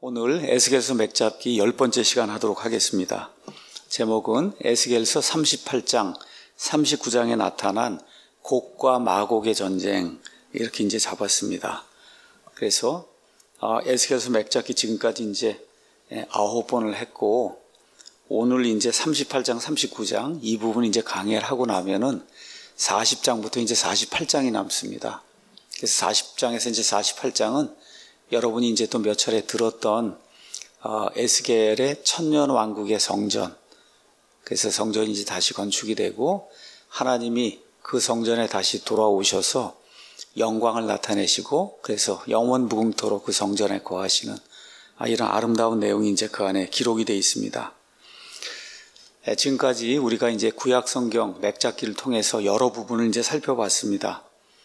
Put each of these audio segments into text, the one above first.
오늘 에스겔서 맥잡기 10번째 시간 하도록 하겠습니다. 제목은 에스겔서 38장, 39장에 나타난 곡과 마곡의 전쟁, 이렇게 이제 잡았습니다. 그래서 에스겔서 맥잡기 지금까지 이제 9번을 했고, 오늘 이제 38장, 39장 이 부분 이제 강의를 하고 나면은 40장부터 이제 48장이 남습니다. 그래서 40장에서 이제 48장은 여러분이 이제 또 몇 차례 들었던 에스겔의 천년 왕국의 성전. 그래서 성전이 이제 다시 건축이 되고 하나님이 그 성전에 다시 돌아오셔서 영광을 나타내시고 그래서 영원 무궁토록 그 성전에 거하시는 이런 아름다운 내용이 이제 그 안에 기록이 되어 있습니다. 지금까지 우리가 이제 구약 성경 맥잡기를 통해서 여러 부분을 이제 살펴봤습니다.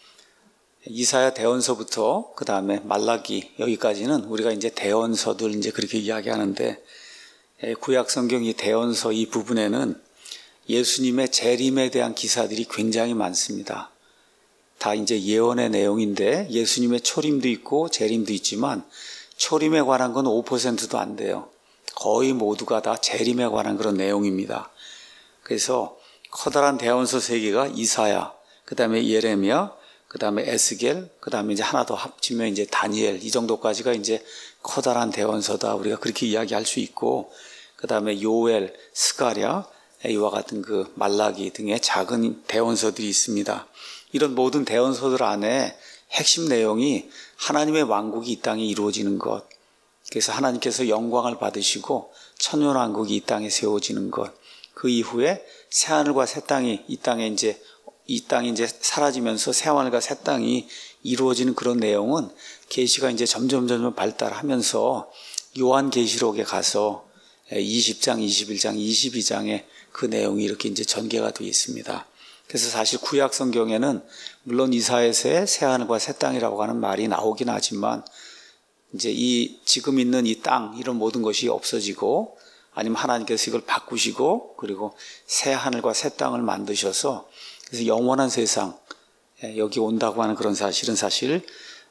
이사야 대언서부터 그 다음에 말라기 여기까지는 우리가 이제 대언서들 이제 그렇게 이야기하는데, 구약 성경 이 대언서 이 부분에는 예수님의 재림에 대한 기사들이 굉장히 많습니다. 다 이제 예언의 내용인데 예수님의 초림도 있고 재림도 있지만 초림에 관한 건 5%도 안 돼요. 거의 모두가 다 재림에 관한 그런 내용입니다. 그래서 커다란 대언서 3개가 이사야, 그 다음에 예레미야, 그 다음에 에스겔, 그 다음에 이제 하나 더 합치면 이제 다니엘, 이 정도까지가 이제 커다란 대언서다. 우리가 그렇게 이야기할 수 있고, 그 다음에 요엘, 스가랴, 이와 같은 그 말라기 등의 작은 대언서들이 있습니다. 이런 모든 대언서들 안에 핵심 내용이 하나님의 왕국이 이 땅에 이루어지는 것, 그래서 하나님께서 영광을 받으시고 천년왕국이 이 땅에 세워지는 것, 그 이후에 새하늘과 새 땅이 이 땅이 이제 사라지면서 새하늘과 새 땅이 이루어지는 그런 내용은 계시가 이제 점점 발달하면서 요한계시록에 가서 20장, 21장, 22장에 그 내용이 이렇게 이제 전개가 되어 있습니다. 그래서 사실 구약 성경에는 물론 이사야서의 새하늘과 새 땅이라고 하는 말이 나오긴 하지만 이제 지금 있는 이 땅 이런 모든 것이 없어지고 아니면 하나님께서 이걸 바꾸시고 그리고 새 하늘과 새 땅을 만드셔서 그래서 영원한 세상 여기 온다고 하는 그런 사실은 사실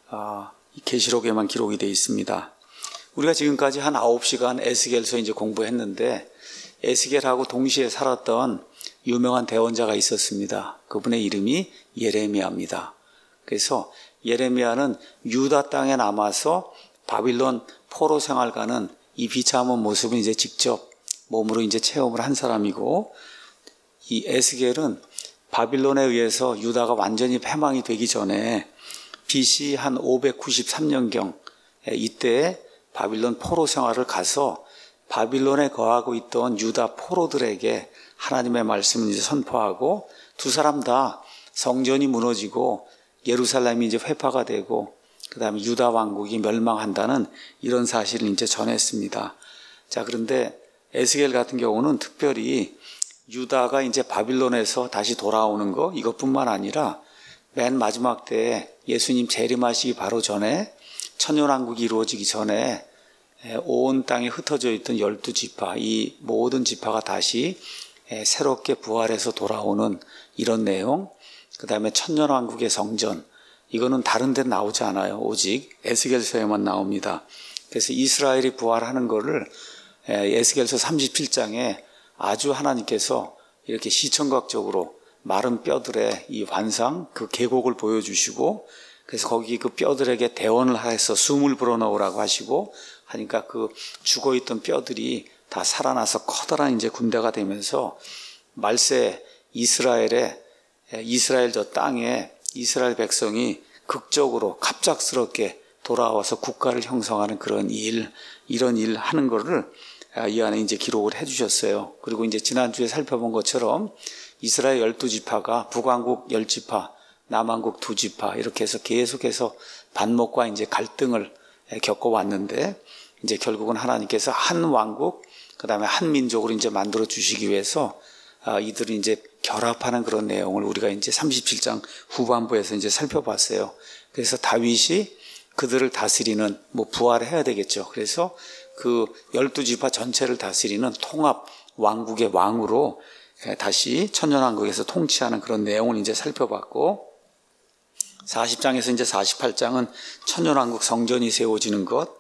계시록에만 기록이 되어 있습니다. 우리가 지금까지 한 9시간 에스겔서 이제 공부했는데 에스겔하고 동시에 살았던 유명한 대언자가 있었습니다. 그분의 이름이 예레미야입니다. 그래서 예레미야는 유다 땅에 남아서 바빌론 포로 생활가는 이 비참한 모습은 이제 직접 몸으로 이제 체험을 한 사람이고, 이 에스겔은 바빌론에 의해서 유다가 완전히 패망이 되기 전에 BC 한 593년경 이때 바빌론 포로 생활을 가서 바빌론에 거하고 있던 유다 포로들에게 하나님의 말씀을 이제 선포하고 두 사람 다 성전이 무너지고 예루살렘이 이제 회파가 되고 그 다음에 유다 왕국이 멸망한다는 이런 사실을 이제 전했습니다. 자, 그런데 에스겔 같은 경우는 특별히 유다가 이제 바빌론에서 다시 돌아오는 거 이것뿐만 아니라 맨 마지막 때에 예수님 재림하시기 바로 전에 천년왕국이 이루어지기 전에 온 땅에 흩어져 있던 12지파 이 모든 지파가 다시 새롭게 부활해서 돌아오는 이런 내용, 그 다음에 천년왕국의 성전, 이거는 다른 데는 나오지 않아요. 오직 에스겔서에만 나옵니다. 그래서 이스라엘이 부활하는 거를 에스겔서 37장에 아주 하나님께서 이렇게 시청각적으로 마른 뼈들의 이 환상, 그 계곡을 보여주시고 그래서 거기 그 뼈들에게 대언을 해서 숨을 불어넣으라고 하시고 하니까 그 죽어있던 뼈들이 다 살아나서 커다란 이제 군대가 되면서 말세 이스라엘 저 땅에 이스라엘 백성이 극적으로 갑작스럽게 돌아와서 국가를 형성하는 그런 이런 일 하는 거를 이 안에 이제 기록을 해주셨어요. 그리고 이제 지난주에 살펴본 것처럼 이스라엘 12지파가 북왕국 10지파, 남왕국 2지파 이렇게 해서 계속해서 반목과 이제 갈등을 겪어왔는데 이제 결국은 하나님께서 한 왕국, 그 다음에 한 민족으로 이제 만들어 주시기 위해서 이들을 이제 결합하는 그런 내용을 우리가 이제 37장 후반부에서 이제 살펴봤어요. 그래서 다윗이 그들을 다스리는 부활해야 되겠죠. 그래서 그 12지파 전체를 다스리는 통합 왕국의 왕으로 다시 천년왕국에서 통치하는 그런 내용을 이제 살펴봤고, 40장에서 이제 48장은 천년왕국 성전이 세워지는 것,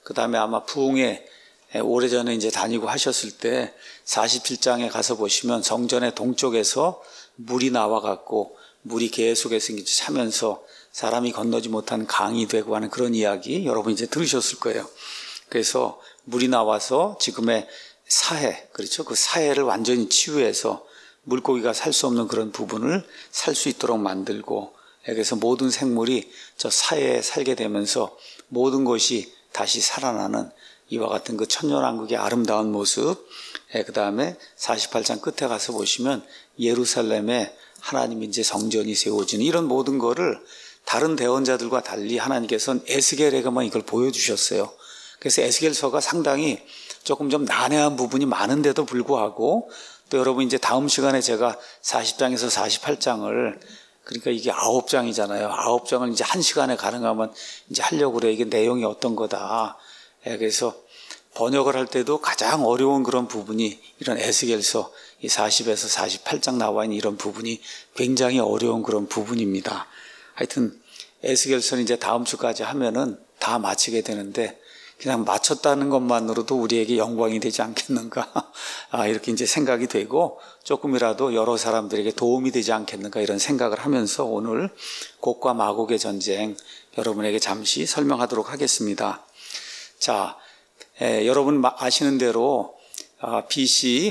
그 다음에 아마 부흥회 오래전에 이제 다니고 하셨을 때 47장에 가서 보시면 성전의 동쪽에서 물이 나와갖고 물이 계속해서 이제 차면서 사람이 건너지 못한 강이 되고 하는 그런 이야기 여러분 이제 들으셨을 거예요. 그래서 물이 나와서 지금의 사해, 그렇죠? 그 사해를 완전히 치유해서 물고기가 살 수 없는 그런 부분을 살 수 있도록 만들고, 그래서 모든 생물이 저 사해에 살게 되면서 모든 것이 다시 살아나는 이와 같은 그 천년왕국의 아름다운 모습. 그 다음에 48장 끝에 가서 보시면 예루살렘에 하나님의 이제 성전이 세워지는 이런 모든 거를 다른 대언자들과 달리 하나님께서는 에스겔에게만 이걸 보여주셨어요. 그래서 에스겔서가 상당히 조금 좀 난해한 부분이 많은데도 불구하고, 또 여러분 이제 다음 시간에 제가 40장에서 48장을, 그러니까 이게 9장이잖아요. 9장을 이제 1시간에 가능하면 이제 하려고 그래요. 이게 내용이 어떤 거다. 그래서 번역을 할 때도 가장 어려운 그런 부분이 이런 에스겔서 이 40에서 48장 나와 있는 이런 부분이 굉장히 어려운 그런 부분입니다. 하여튼 에스겔서는 이제 다음 주까지 하면은 다 마치게 되는데, 그냥 마쳤다는 것만으로도 우리에게 영광이 되지 않겠는가 이렇게 이제 생각이 되고, 조금이라도 여러 사람들에게 도움이 되지 않겠는가 이런 생각을 하면서 오늘 곡과 마곡의 전쟁 여러분에게 잠시 설명하도록 하겠습니다. 자, 여러분 아시는 대로 BC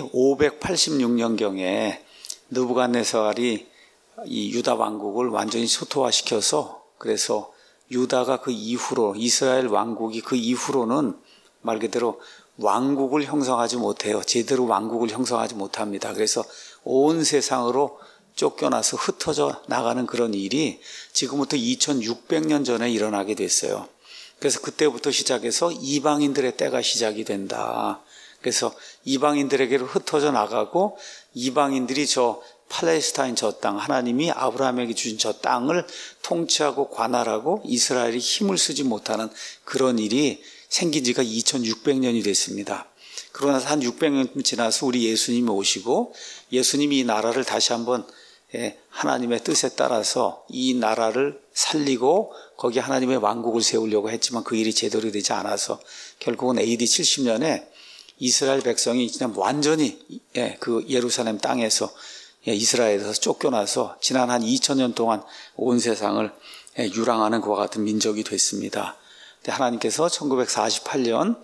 586년경에 느부갓네살이 이 유다 왕국을 완전히 초토화시켜서, 그래서 유다가 그 이후로, 이스라엘 왕국이 그 이후로는 말 그대로 왕국을 형성하지 못해요. 제대로 왕국을 형성하지 못합니다. 그래서 온 세상으로 쫓겨나서 흩어져 나가는 그런 일이 지금부터 2600년 전에 일어나게 됐어요. 그래서 그때부터 시작해서 이방인들의 때가 시작이 된다. 그래서 이방인들에게로 흩어져 나가고, 이방인들이 저 팔레스타인 저 땅, 하나님이 아브라함에게 주신 저 땅을 통치하고 관할하고 이스라엘이 힘을 쓰지 못하는 그런 일이 생긴 지가 2600년이 됐습니다. 그러고 나서 한 600년 지나서 우리 예수님이 오시고, 예수님이 이 나라를 다시 한번 하나님의 뜻에 따라서 이 나라를 살리고 거기에 하나님의 왕국을 세우려고 했지만 그 일이 제대로 되지 않아서 결국은 AD 70년에 이스라엘 백성이 그냥 완전히 그 예루살렘 땅에서, 이스라엘에서 쫓겨나서 지난 한 2000년 동안 온 세상을 유랑하는 그와 같은 민족이 됐습니다. 하나님께서 1948년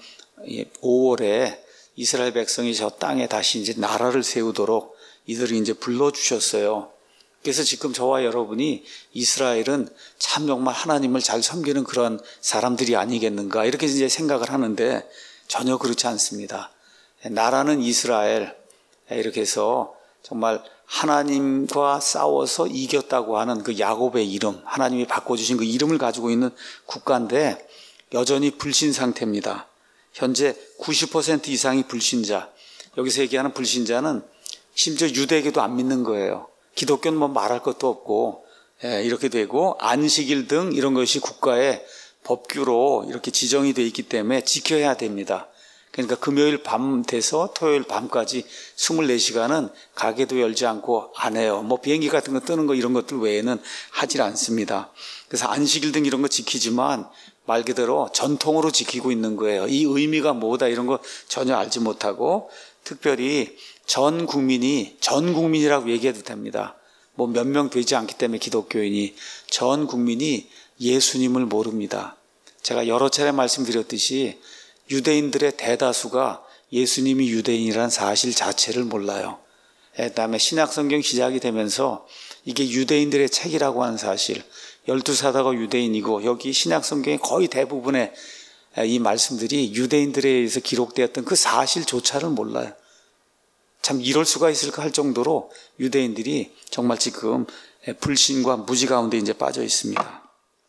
5월에 이스라엘 백성이 저 땅에 다시 이제 나라를 세우도록 이들을 이제 불러주셨어요. 그래서 지금 저와 여러분이 이스라엘은 참 정말 하나님을 잘 섬기는 그런 사람들이 아니겠는가 이렇게 이제 생각을 하는데, 전혀 그렇지 않습니다. 나라는 이스라엘, 이렇게 해서 정말 하나님과 싸워서 이겼다고 하는 그 야곱의 이름, 하나님이 바꿔주신 그 이름을 가지고 있는 국가인데 여전히 불신 상태입니다. 현재 90% 이상이 불신자. 여기서 얘기하는 불신자는 심지어 유대교도 안 믿는 거예요. 기독교는 뭐 말할 것도 없고, 이렇게 되고, 안식일 등 이런 것이 국가의 법규로 이렇게 지정이 되어 있기 때문에 지켜야 됩니다. 그러니까 금요일 밤 돼서 토요일 밤까지 24시간은 가게도 열지 않고 안 해요. 뭐 비행기 같은 거 뜨는 거 이런 것들 외에는 하질 않습니다. 그래서 안식일 등 이런 거 지키지만 말 그대로 전통으로 지키고 있는 거예요. 이 의미가 뭐다 이런 거 전혀 알지 못하고, 특별히 전 국민이라고 얘기해도 됩니다. 뭐 몇 명 되지 않기 때문에 기독교인이, 전 국민이 예수님을 모릅니다. 제가 여러 차례 말씀드렸듯이 유대인들의 대다수가 예수님이 유대인이라는 사실 자체를 몰라요. 그다음에 신약성경 시작이 되면서 이게 유대인들의 책이라고 하는 사실, 12사도가 유대인이고 여기 신약성경의 거의 대부분의 이 말씀들이 유대인들에 의해서 기록되었던 그 사실조차를 몰라요. 참 이럴 수가 있을까 할 정도로 유대인들이 정말 지금 불신과 무지 가운데 이제 빠져 있습니다.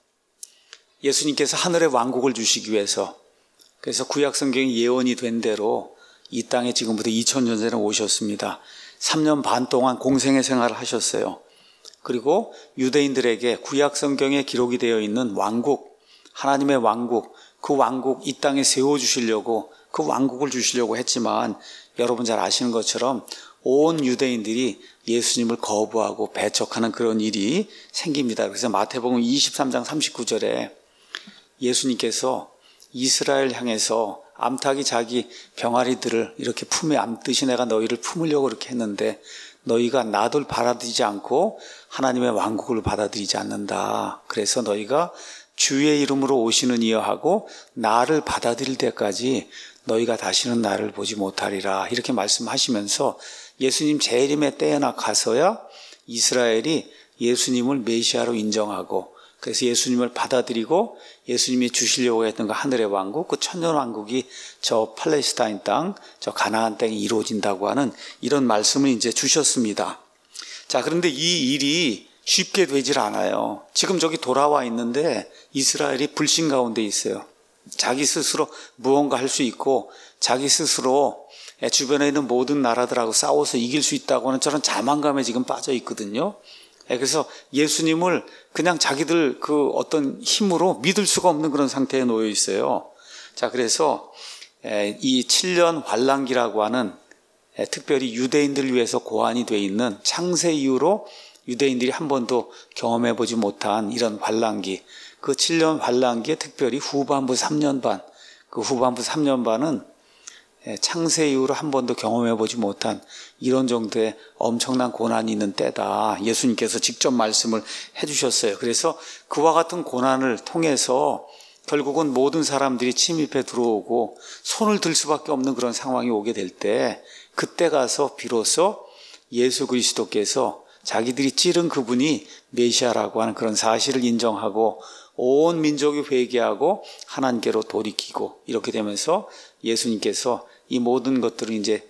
예수님께서 하늘의 왕국을 주시기 위해서, 그래서 구약성경이 예언이 된 대로 이 땅에 지금부터 2000년 전에 오셨습니다. 3년 반 동안 공생의 생활을 하셨어요. 그리고 유대인들에게 구약성경에 기록이 되어 있는 왕국, 하나님의 왕국, 그 왕국 이 땅에 세워주시려고, 그 왕국을 주시려고 했지만 여러분 잘 아시는 것처럼 온 유대인들이 예수님을 거부하고 배척하는 그런 일이 생깁니다. 그래서 마태복음 23장 39절에 예수님께서 이스라엘 향해서 암탉이 자기 병아리들을 이렇게 품에 안듯이 내가 너희를 품으려고 그렇게 했는데 너희가 나를 받아들이지 않고 하나님의 왕국을 받아들이지 않는다. 그래서 너희가 주의 이름으로 오시는 이여 하고 나를 받아들일 때까지 너희가 다시는 나를 보지 못하리라. 이렇게 말씀하시면서 예수님 재림의 때에나 가서야 이스라엘이 예수님을 메시아로 인정하고 그래서 예수님을 받아들이고 예수님이 주시려고 했던 그 하늘의 왕국, 그 천년 왕국이 저 팔레스타인 땅, 저 가나안 땅에 이루어진다고 하는 이런 말씀을 이제 주셨습니다. 자, 그런데 이 일이 쉽게 되질 않아요. 지금 저기 돌아와 있는데 이스라엘이 불신 가운데 있어요. 자기 스스로 무언가 할 수 있고 자기 스스로 주변에 있는 모든 나라들하고 싸워서 이길 수 있다고 하는 저런 자만감에 지금 빠져 있거든요. 그래서 예수님을 그냥 자기들 그 어떤 힘으로 믿을 수가 없는 그런 상태에 놓여 있어요. 자, 그래서 이 7년 환란기라고 하는 특별히 유대인들을 위해서 고안이 되어 있는 창세 이후로 유대인들이 한 번도 경험해 보지 못한 이런 환란기, 그 7년 환란기의 특별히 후반부 3년 반, 그 후반부 3년 반은 창세 이후로 한 번도 경험해 보지 못한 이런 정도의 엄청난 고난이 있는 때다. 예수님께서 직접 말씀을 해주셨어요. 그래서 그와 같은 고난을 통해서 결국은 모든 사람들이 침입해 들어오고 손을 들 수밖에 없는 그런 상황이 오게 될 때 그때 가서 비로소 예수 그리스도께서 자기들이 찌른 그분이 메시아라고 하는 그런 사실을 인정하고 온 민족이 회개하고 하나님께로 돌이키고 이렇게 되면서 예수님께서 이 모든 것들을 이제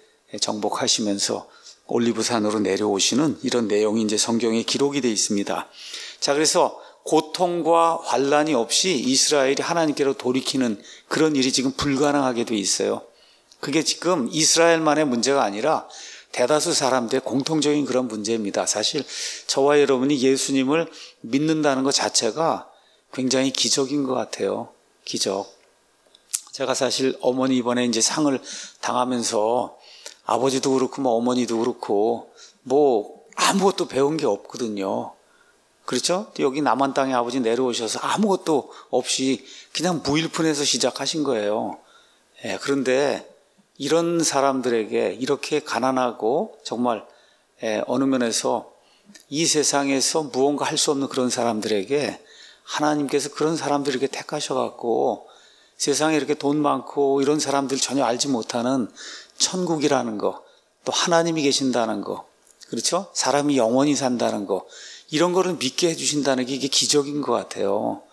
정복하시면서 올리브산으로 내려오시는 이런 내용이 이제 성경에 기록이 되어 있습니다. 자, 그래서 고통과 환란이 없이 이스라엘이 하나님께로 돌이키는 그런 일이 지금 불가능하게 되어 있어요. 그게 지금 이스라엘만의 문제가 아니라 대다수 사람들의 공통적인 그런 문제입니다. 사실 저와 여러분이 예수님을 믿는다는 것 자체가 굉장히 기적인 것 같아요. 기적. 제가 사실 어머니 이번에 이제 상을 당하면서 아버지도 그렇고 뭐 어머니도 그렇고 뭐 아무것도 배운 게 없거든요. 그렇죠? 여기 남한 땅에 아버지 내려오셔서 아무것도 없이 그냥 무일푼에서 시작하신 거예요. 그런데 이런 사람들에게 이렇게 가난하고 정말 어느 면에서 이 세상에서 무언가 할 수 없는 그런 사람들에게 하나님께서 그런 사람들에게 택하셔갖고 세상에 이렇게 돈 많고 이런 사람들 전혀 알지 못하는 천국이라는 거, 또 하나님이 계신다는 거, 그렇죠? 사람이 영원히 산다는 거, 이런 거를 믿게 해주신다는 게 이게 기적인 것 같아요.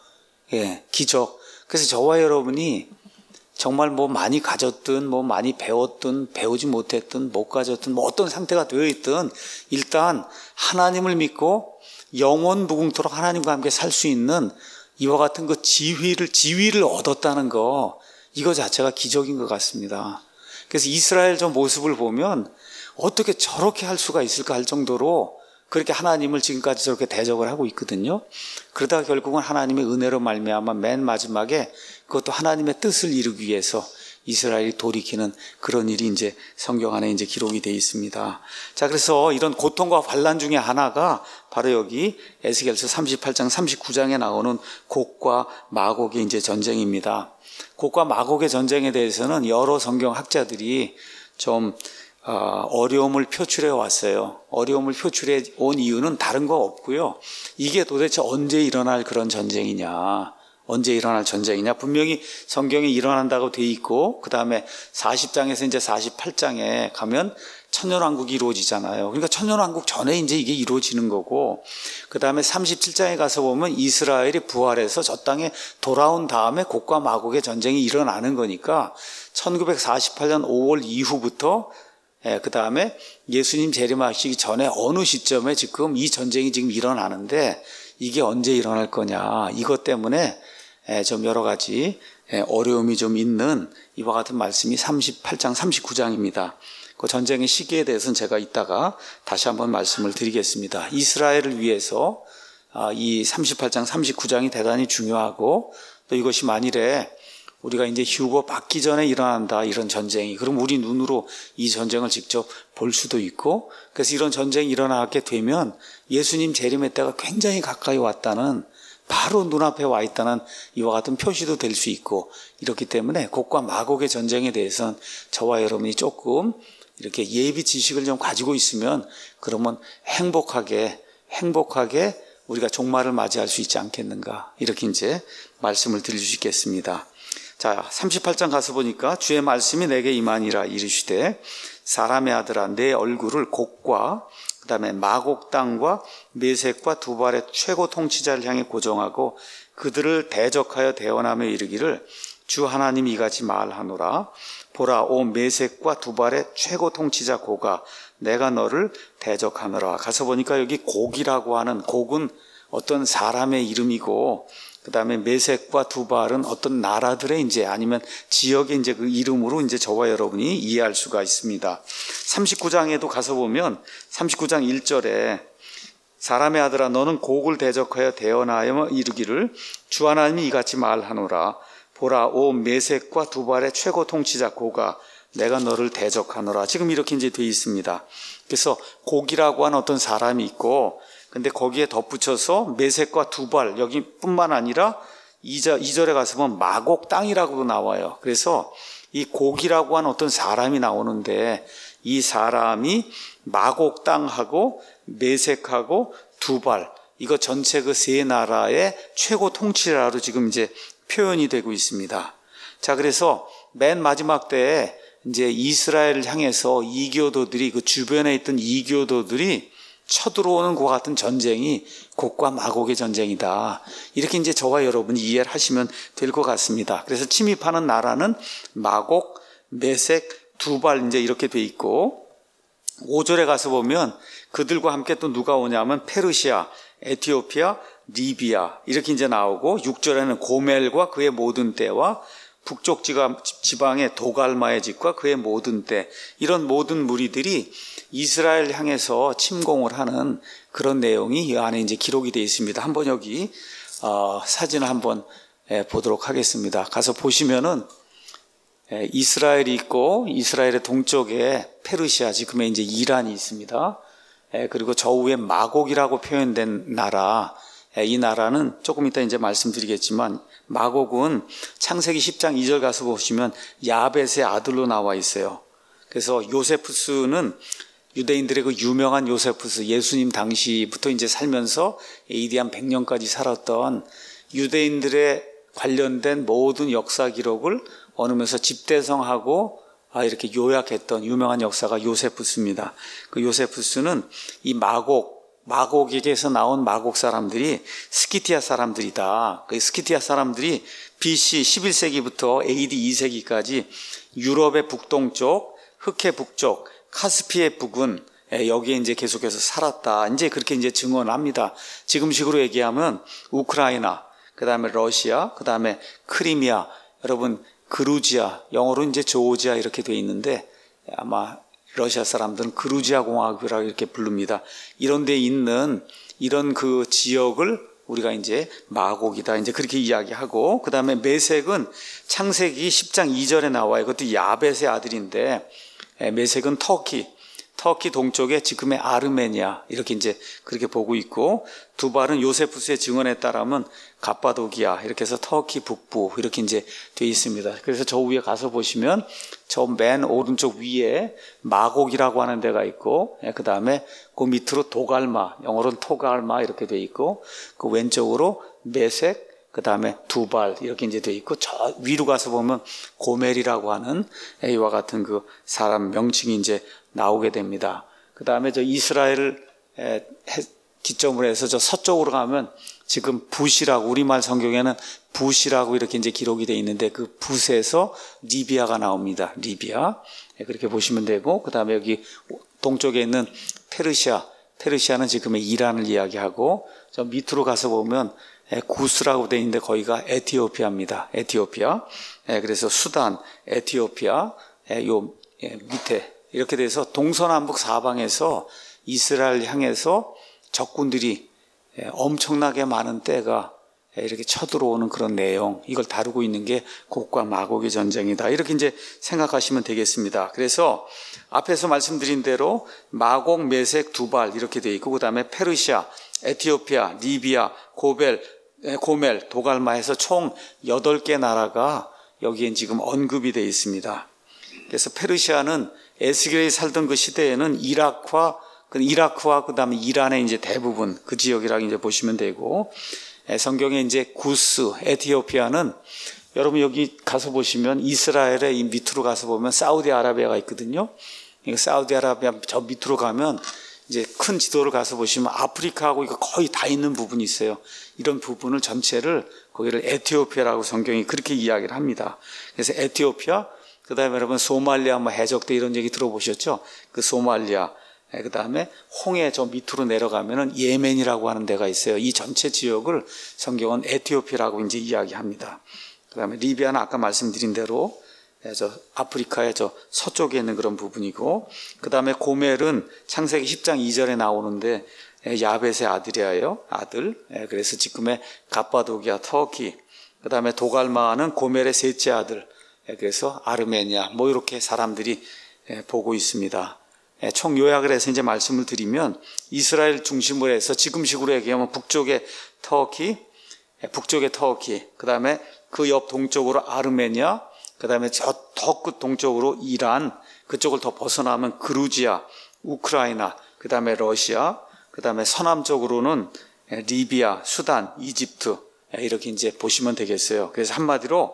기적. 그래서 저와 여러분이 정말 뭐 많이 가졌든 뭐 많이 배웠든 배우지 못했든 못 가졌든 뭐 어떤 상태가 되어 있든 일단 하나님을 믿고 영원 무궁토록 하나님과 함께 살 수 있는 이와 같은 그 지위를 얻었다는 거, 이거 자체가 기적인 것 같습니다. 그래서 이스라엘 저 모습을 보면 어떻게 저렇게 할 수가 있을까 할 정도로 그렇게 하나님을 지금까지 저렇게 대적을 하고 있거든요. 그러다가 결국은 하나님의 은혜로 말미암아 맨 마지막에 그것도 하나님의 뜻을 이루기 위해서 이스라엘이 돌이키는 그런 일이 이제 성경 안에 이제 기록이 되어 있습니다. 자, 그래서 이런 고통과 환란 중에 하나가 바로 여기 에스겔서 38장 39장에 나오는 곡과 마곡의 이제 전쟁입니다. 곡과 마곡의 전쟁에 대해서는 여러 성경 학자들이 좀 어려움을 표출해 왔어요. 어려움을 표출해 온 이유는 다른 거 없고요. 이게 도대체 언제 일어날 그런 전쟁이냐, 언제 일어날 전쟁이냐. 분명히 성경에 일어난다고 돼 있고, 그 다음에 40장에서 이제 48장에 가면 천년왕국이 이루어지잖아요. 그러니까 천년왕국 전에 이제 이게 이루어지는 거고, 그 다음에 37장에 가서 보면 이스라엘이 부활해서 저 땅에 돌아온 다음에 곡과 마곡의 전쟁이 일어나는 거니까 1948년 5월 이후부터 그 다음에 예수님 재림하시기 전에 어느 시점에 지금 이 전쟁이 지금 일어나는데 이게 언제 일어날 거냐. 이것 때문에 좀 여러 가지 어려움이 좀 있는 이와 같은 말씀이 38장, 39장입니다. 그 전쟁의 시기에 대해서는 제가 이따가 다시 한번 말씀을 드리겠습니다. 이스라엘을 위해서 이 38장, 39장이 대단히 중요하고 또 이것이 만일에 우리가 이제 휴거 받기 전에 일어난다, 이런 전쟁이. 그럼 우리 눈으로 이 전쟁을 직접 볼 수도 있고, 그래서 이런 전쟁이 일어나게 되면 예수님 재림의 때가 굉장히 가까이 왔다는 바로 눈앞에 와 있다는 이와 같은 표시도 될 수 있고, 이렇기 때문에 곡과 마곡의 전쟁에 대해서는 저와 여러분이 조금 이렇게 예비 지식을 좀 가지고 있으면, 그러면 행복하게 우리가 종말을 맞이할 수 있지 않겠는가, 이렇게 이제 말씀을 드릴 수 있겠습니다. 자, 38장 가서 보니까 주의 말씀이 내게 임하니라 이르시되 사람의 아들아 내 얼굴을 곡과 그다음에 마곡 땅과 메색과 두발의 최고 통치자를 향해 고정하고 그들을 대적하여 대언하며 이르기를 주 하나님이 이같이 말하노라. 보라, 오 메색과 두발의 최고 통치자 고가 내가 너를 대적하노라. 가서 보니까 여기 곡이라고 하는, 곡은 어떤 사람의 이름이고, 그 다음에 메색과 두발은 어떤 나라들의 이제 아니면 지역의 이제 그 이름으로 이제 저와 여러분이 이해할 수가 있습니다. 39장에도 가서 보면 39장 1절에 사람의 아들아 너는 곡을 대적하여 대언하여 이르기를 주 하나님이 이같이 말하노라. 보라, 오 메색과 두발의 최고 통치자 고가 내가 너를 대적하노라. 지금 이렇게 이제 되어 있습니다. 그래서 곡이라고 하는 어떤 사람이 있고, 근데 거기에 덧붙여서 메색과 두발, 여기뿐만 아니라 2절에 가서 보면 마곡 땅이라고도 나와요. 그래서 이 곡이라고 하는 어떤 사람이 나오는데, 이 사람이 마곡 땅하고 메색하고 두발, 이거 전체 그 세 나라의 최고 통치자로 지금 이제 표현이 되고 있습니다. 자, 그래서 맨 마지막 때에 이제 이스라엘을 향해서 이교도들이, 그 주변에 있던 이교도들이 쳐들어오는 것 같은 전쟁이 곡과 마곡의 전쟁이다. 이렇게 이제 저와 여러분이 이해를 하시면 될 것 같습니다. 그래서 침입하는 나라는 마곡, 메색, 두발 이제 이렇게 돼 있고, 5절에 가서 보면 그들과 함께 또 누가 오냐면 페르시아, 에티오피아, 리비아 이렇게 이제 나오고, 6절에는 고멜과 그의 모든 때와 북쪽 지방의 도갈마의 집과 그의 모든 때, 이런 모든 무리들이 이스라엘 향해서 침공을 하는 그런 내용이 이 안에 이제 기록이 되어 있습니다. 한번 여기 사진을 한번 보도록 하겠습니다. 가서 보시면은 이스라엘이 있고, 이스라엘의 동쪽에 페르시아, 지금의 이제 이란이 있습니다. 그리고 저 위에 마곡이라고 표현된 나라, 이 나라는 조금 이따 이제 말씀드리겠지만, 마곡은 창세기 10장 2절 가서 보시면 야벳의 아들로 나와 있어요. 그래서 요세푸스는 유대인들의 그 유명한 요세푸스, 예수님 당시부터 이제 살면서 AD 한 100년까지 살았던 유대인들의 관련된 모든 역사 기록을 얻으면서 집대성하고 이렇게 요약했던 유명한 역사가 요세푸스입니다. 그 요세푸스는 이 마곡에게서 나온 마곡 사람들이 스키티아 사람들이다. 그 스키티아 사람들이 BC 11세기부터 AD 2세기까지 유럽의 북동쪽, 흑해 북쪽, 카스피의 북은 여기에 이제 계속해서 살았다. 이제 그렇게 이제 증언합니다. 지금식으로 얘기하면 우크라이나, 그 다음에 러시아, 그 다음에 크리미아, 여러분 그루지아, 영어로 이제 조지아 이렇게 돼 있는데 아마 러시아 사람들은 그루지아 공화국이라고 이렇게 부릅니다. 이런 데 있는 이런 그 지역을 우리가 이제 마곡이다. 이제 그렇게 이야기하고, 그 다음에 메색은 창세기 10장 2절에 나와요. 그것도 야벳의 아들인데, 메색은 터키 동쪽에 지금의 아르메니아 이렇게 이제 그렇게 보고 있고, 두발은 요세푸스의 증언에 따르면 갑바도기아 이렇게 해서 터키 북부 이렇게 이제 되어 있습니다. 그래서 저 위에 가서 보시면 저 맨 오른쪽 위에 마곡이라고 하는 데가 있고, 그 다음에 그 밑으로 도갈마, 영어로는 토갈마 이렇게 되어 있고, 그 왼쪽으로 메색, 그 다음에 두발 이렇게 이제 되어 있고, 저 위로 가서 보면 고멜이라고 하는 이와 같은 그 사람 명칭이 이제 나오게 됩니다. 그 다음에 저 이스라엘을 기점으로 해서 저 서쪽으로 가면 지금 붓이라고, 우리말 성경에는 붓이라고 이렇게 이제 기록이 되어 있는데, 그 붓에서 리비아가 나옵니다. 리비아. 그렇게 보시면 되고, 그 다음에 여기 동쪽에 있는 페르시아는 지금의 이란을 이야기하고, 저 밑으로 가서 보면 구스라고 되어 있는데 거기가 에티오피아입니다. 에티오피아. 그래서 수단, 에티오피아, 요 밑에 이렇게 돼서 동서남북 사방에서 이스라엘 향해서 적군들이 엄청나게 많은 때가 이렇게 쳐들어오는 그런 내용, 이걸 다루고 있는 게 곡과 마곡의 전쟁이다. 이렇게 이제 생각하시면 되겠습니다. 그래서 앞에서 말씀드린 대로 마곡, 메색, 두발 이렇게 되어 있고, 그 다음에 페르시아, 에티오피아, 리비아, 고벨, 고멜, 도갈마에서 총 8개 나라가 여기에 지금 언급이 되어 있습니다. 그래서 페르시아는 에스겔이 살던 그 시대에는 이라크와 그다음에 이란의 이제 대부분 그 지역이라고 이제 보시면 되고, 성경에 이제 구스, 에티오피아는 여러분 여기 가서 보시면 이스라엘의 이 밑으로 가서 보면 사우디아라비아가 있거든요. 사우디아라비아 저 밑으로 가면 이제 큰 지도를 가서 보시면 아프리카하고 이거 거의 다 있는 부분이 있어요. 이런 부분을 전체를 거기를 에티오피아라고 성경이 그렇게 이야기를 합니다. 그래서 에티오피아, 그 다음에 여러분 소말리아 해적 때 이런 얘기 들어보셨죠? 그 소말리아, 그 다음에 홍해 저 밑으로 내려가면은 예멘이라고 하는 데가 있어요. 이 전체 지역을 성경은 에티오피아라고 이제 이야기합니다. 그 다음에 리비아는 아까 말씀드린 대로 저 아프리카의 저 서쪽에 있는 그런 부분이고, 그 다음에 고멜은 창세기 10장 2절에 나오는데 야벳의 아들이에요. 아들. 그래서 지금의 갑바도기아, 터키. 그 다음에 도갈마는 고멜의 셋째 아들. 그래서 아르메니아. 이렇게 사람들이 보고 있습니다. 총 요약을 해서 이제 말씀을 드리면 이스라엘 중심으로 해서 지금식으로 얘기하면 북쪽에 터키, 그 다음에 그 옆 동쪽으로 아르메니아, 그 다음에 저 더 끝 동쪽으로 이란, 그쪽을 더 벗어나면 그루지아, 우크라이나, 그 다음에 러시아, 그 다음에 서남쪽으로는 리비아, 수단, 이집트, 이렇게 이제 보시면 되겠어요. 그래서 한마디로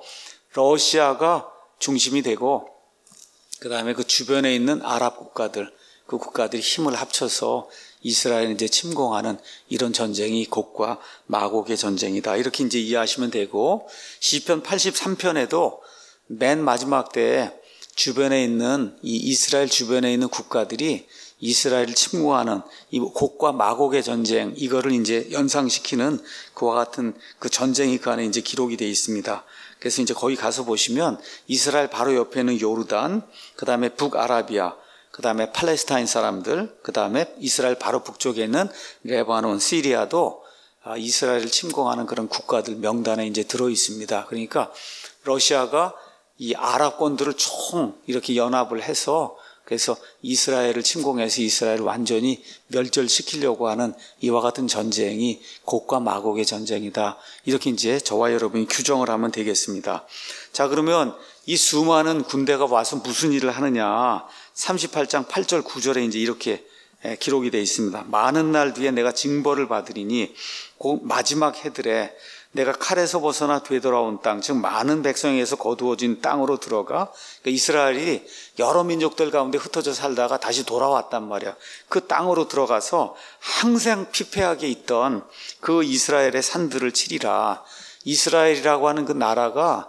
러시아가 중심이 되고, 그 다음에 그 주변에 있는 아랍 국가들, 그 국가들이 힘을 합쳐서 이스라엘을 이제 침공하는 이런 전쟁이 곡과 마곡의 전쟁이다. 이렇게 이제 이해하시면 되고, 시편 83편에도 맨 마지막 때에 주변에 있는 이 이스라엘 주변에 있는 국가들이 이스라엘을 침공하는 이 곡과 마곡의 전쟁, 이거를 이제 연상시키는 그와 같은 그 전쟁이 그 안에 이제 기록이 되어 있습니다. 그래서 이제 거기 가서 보시면 이스라엘 바로 옆에는 요르단, 그 다음에 북아라비아, 그 다음에 팔레스타인 사람들, 그 다음에 이스라엘 바로 북쪽에 있는 레바논, 시리아도 이스라엘을 침공하는 그런 국가들 명단에 이제 들어 있습니다. 그러니까 러시아가 이 아랍권들을 총 이렇게 연합을 해서 그래서 이스라엘을 침공해서 이스라엘을 완전히 멸절시키려고 하는 이와 같은 전쟁이 곡과 마곡의 전쟁이다. 이렇게 이제 저와 여러분이 규정을 하면 되겠습니다. 자, 그러면 이 수많은 군대가 와서 무슨 일을 하느냐? 38장 8절 9절에 이제 이렇게 기록이 되어 있습니다. 많은 날 뒤에 내가 징벌을 받으리니 그 마지막 해들에 내가 칼에서 벗어나 되돌아온 땅, 즉 많은 백성에서 거두어진 땅으로 들어가, 그러니까 이스라엘이 여러 민족들 가운데 흩어져 살다가 다시 돌아왔단 말이야. 그 땅으로 들어가서 항상 피폐하게 있던 그 이스라엘의 산들을 치리라. 이스라엘이라고 하는 그 나라가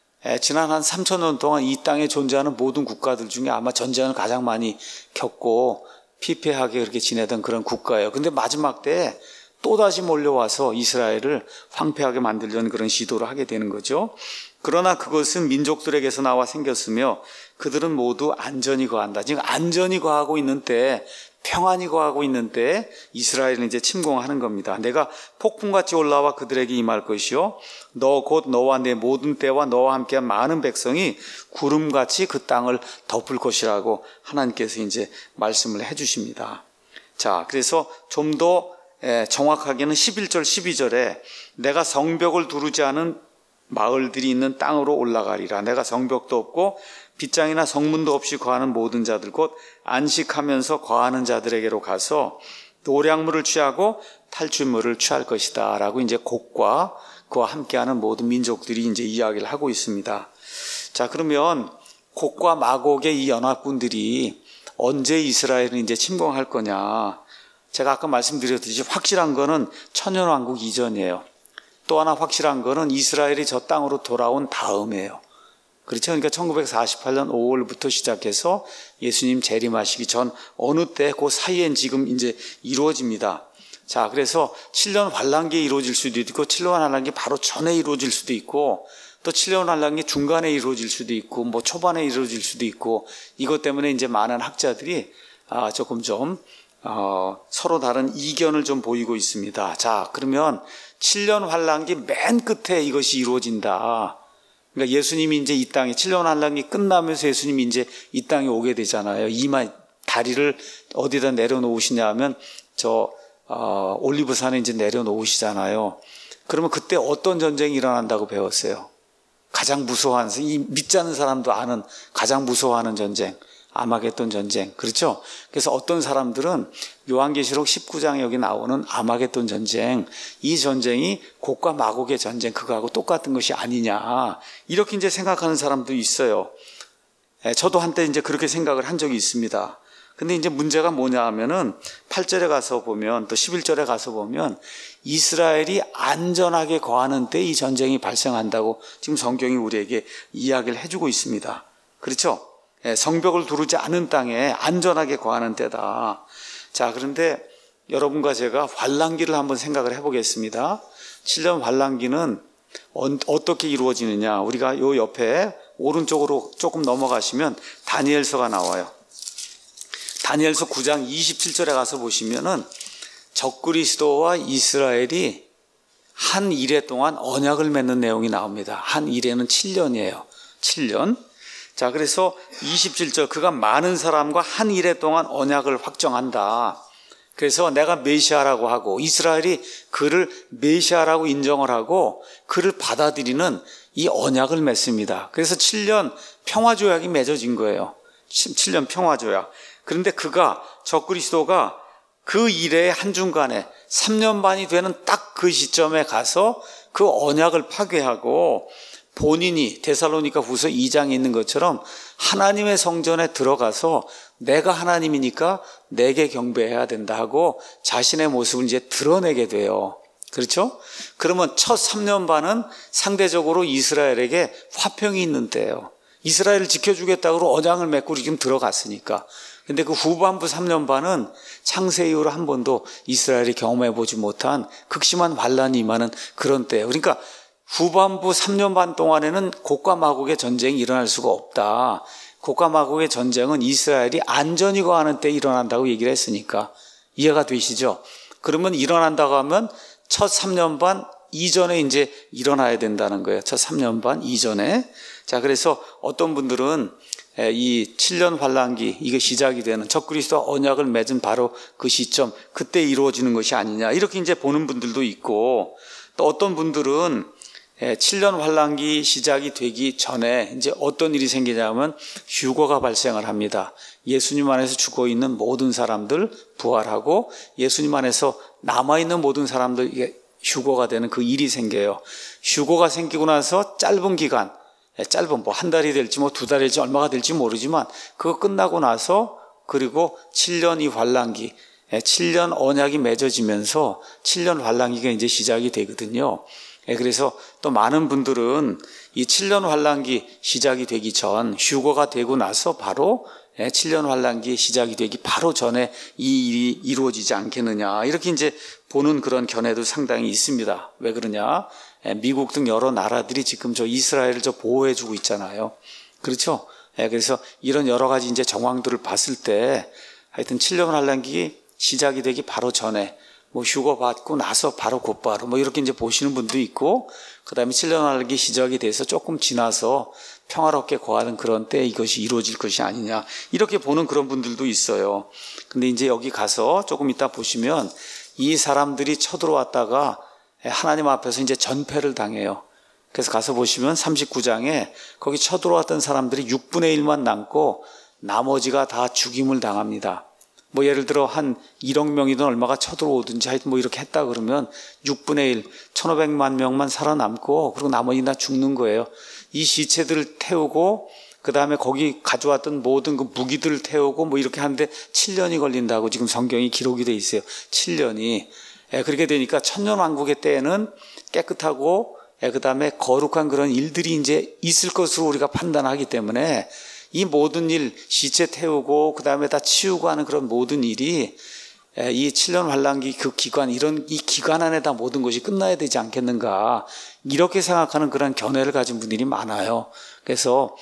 지난 한 3,000년 동안 이 땅에 존재하는 모든 국가들 중에 아마 전쟁을 가장 많이 겪고 피폐하게 그렇게 지내던 그런 국가예요. 근데 마지막 때에 또다시 몰려와서 이스라엘을 황폐하게 만들려는 그런 시도를 하게 되는 거죠. 그러나 그것은 민족들에게서 나와 생겼으며 그들은 모두 안전히 거한다. 지금 안전히 거하고 있는 때, 평안히 거하고 있는 때 이스라엘은 이제 침공하는 겁니다. 내가 폭풍같이 올라와 그들에게 임할 것이요 너 곧 너와 내 모든 때와 너와 함께한 많은 백성이 구름같이 그 땅을 덮을 것이라고 하나님께서 이제 말씀을 해 주십니다. 자, 그래서 좀 더 정확하게는 11절 12절에 내가 성벽을 두르지 않은 마을들이 있는 땅으로 올라가리라. 내가 성벽도 없고 빗장이나 성문도 없이 거하는 모든 자들 곧 안식하면서 거하는 자들에게로 가서 노량물을 취하고 탈취물을 취할 것이다 라고 이제 곡과 그와 함께하는 모든 민족들이 이제 이야기를 하고 있습니다. 자, 그러면 곡과 마곡의 이 연합군들이 언제 이스라엘을 이제 침공할 거냐? 제가 아까 말씀드렸듯이 확실한 거는 천년왕국 이전이에요. 또 하나 확실한 거는 이스라엘이 저 땅으로 돌아온 다음이에요. 그렇죠? 그러니까 1948년 5월부터 시작해서 예수님 재림하시기 전 어느 때 그 사이엔 지금 이제 이루어집니다. 자, 그래서 7년 환란기 이루어질 수도 있고 7년 환란기 바로 전에 이루어질 수도 있고 또 7년 환란기 중간에 이루어질 수도 있고 초반에 이루어질 수도 있고 이것 때문에 이제 많은 학자들이 조금 좀 서로 다른 이견을 좀 보이고 있습니다. 자, 그러면 7년 환란기 맨 끝에 이것이 이루어진다. 그러니까 예수님이 이제 이 땅에 7년 환란기 끝나면서 예수님이 이제 이 땅에 오게 되잖아요. 다리를 어디다 내려놓으시냐 하면 올리브산에 이제 내려놓으시잖아요. 그러면 그때 어떤 전쟁이 일어난다고 배웠어요? 가장 무서워하는, 이 믿지 않는 사람도 아는 가장 무서워하는 전쟁, 아마겟돈 전쟁. 그렇죠? 그래서 어떤 사람들은 요한계시록 19장에 여기 나오는 아마겟돈 전쟁, 이 전쟁이 곡과 마곡의 전쟁, 그거하고 똑같은 것이 아니냐, 이렇게 이제 생각하는 사람도 있어요. 저도 한때 이제 그렇게 생각을 한 적이 있습니다. 근데 이제 문제가 뭐냐 하면은 8절에 가서 보면, 또 11절에 가서 보면 이스라엘이 안전하게 거하는 때 이 전쟁이 발생한다고 지금 성경이 우리에게 이야기를 해주고 있습니다. 그렇죠? 성벽을 두르지 않은 땅에 안전하게 거하는 때다. 자, 그런데 여러분과 제가 환란기를 한번 생각을 해보겠습니다. 7년 환란기는 어떻게 이루어지느냐, 우리가 요 옆에 오른쪽으로 조금 넘어가시면 다니엘서가 나와요. 다니엘서 9장 27절에 가서 보시면은 적그리스도와 이스라엘이 한 이레 동안 언약을 맺는 내용이 나옵니다. 한 이레는 7년이에요. 7년. 자, 그래서 27절, 그가 많은 사람과 한 이레 동안 언약을 확정한다. 그래서 내가 메시아라고 하고 이스라엘이 그를 메시아라고 인정을 하고 그를 받아들이는 이 언약을 맺습니다. 그래서 7년 평화조약이 맺어진 거예요. 7년 평화조약. 그런데 그가, 적그리스도가 그 일의 한중간에 3년 반이 되는 딱 그 시점에 가서 그 언약을 파괴하고 본인이 데살로니가 후서 2장에 있는 것처럼 하나님의 성전에 들어가서 내가 하나님이니까 내게 경배해야 된다 하고 자신의 모습을 이제 드러내게 돼요. 그렇죠? 그러면 첫 3년 반은 상대적으로 이스라엘에게 화평이 있는 때예요. 이스라엘을 지켜주겠다고 언약을 맺고 지금 들어갔으니까. 근데 그 후반부 3년 반은 창세 이후로 한 번도 이스라엘이 경험해보지 못한 극심한 환란이 임하는 그런 때예요. 그러니까 후반부 3년 반 동안에는 곡과 마곡의 전쟁이 일어날 수가 없다. 곡과 마곡의 전쟁은 이스라엘이 안전히 거하는 때 일어난다고 얘기를 했으니까 이해가 되시죠? 그러면 일어난다고 하면 첫 3년 반 이전에 이제 일어나야 된다는 거예요. 첫 3년 반 이전에. 자, 그래서 어떤 분들은 이 7년 환란기, 이게 시작이 되는 적그리스도와 언약을 맺은 바로 그 시점, 그때 이루어지는 것이 아니냐, 이렇게 이제 보는 분들도 있고, 또 어떤 분들은 7년 환란기 시작이 되기 전에 이제 어떤 일이 생기냐면 휴거가 발생을 합니다. 예수님 안에서 죽어 있는 모든 사람들 부활하고 예수님 안에서 남아있는 모든 사람들 이게 휴거가 되는 그 일이 생겨요. 휴거가 생기고 나서 짧은 기간, 짧은 뭐 한 달이 될지 뭐 두 달이 될지 얼마가 될지 모르지만 그거 끝나고 나서 그리고 7년 이 환란기, 7년 언약이 맺어지면서 7년 환란기가 이제 시작이 되거든요. 그래서 또 많은 분들은 이 7년 환란기 시작이 되기 전, 휴거가 되고 나서 바로 7년 환란기 시작이 되기 바로 전에 이 일이 이루어지지 않겠느냐, 이렇게 이제 보는 그런 견해도 상당히 있습니다. 왜 그러냐? 미국 등 여러 나라들이 지금 저 이스라엘을 저 보호해주고 있잖아요. 그렇죠? 그래서 이런 여러 가지 이제 정황들을 봤을 때 하여튼 7년 환란기 시작이 되기 바로 전에 뭐 휴거 받고 나서 바로 곧바로 뭐 이렇게 이제 보시는 분도 있고, 그 다음에 7년 환란기 시작이 돼서 조금 지나서 평화롭게 거하는 그런 때 이것이 이루어질 것이 아니냐, 이렇게 보는 그런 분들도 있어요. 근데 이제 여기 가서 조금 이따 보시면 이 사람들이 쳐들어왔다가 하나님 앞에서 이제 전패를 당해요. 그래서 가서 보시면 39장에 거기 쳐들어왔던 사람들이 6분의 1만 남고 나머지가 다 죽임을 당합니다. 뭐 예를 들어 한 1억 명이든 얼마가 쳐들어오든지 하여튼 뭐 이렇게 했다 그러면 6분의 1, 1500만 명만 살아남고 그리고 나머지 다 죽는 거예요. 이 시체들을 태우고 그 다음에 거기 가져왔던 모든 그 무기들을 태우고 뭐 이렇게 하는데 7년이 걸린다고 지금 성경이 기록이 돼 있어요. 7년이. 그렇게 되니까 천년왕국의 때에는 깨끗하고 그 다음에 거룩한 그런 일들이 이제 있을 것으로 우리가 판단하기 때문에 이 모든 일, 시체 태우고 그 다음에 다 치우고 하는 그런 모든 일이 이 7년 환란기 그 기간, 이런 이 기간 안에 다 모든 것이 끝나야 되지 않겠는가, 이렇게 생각하는 그런 견해를 가진 분들이 많아요. 그래서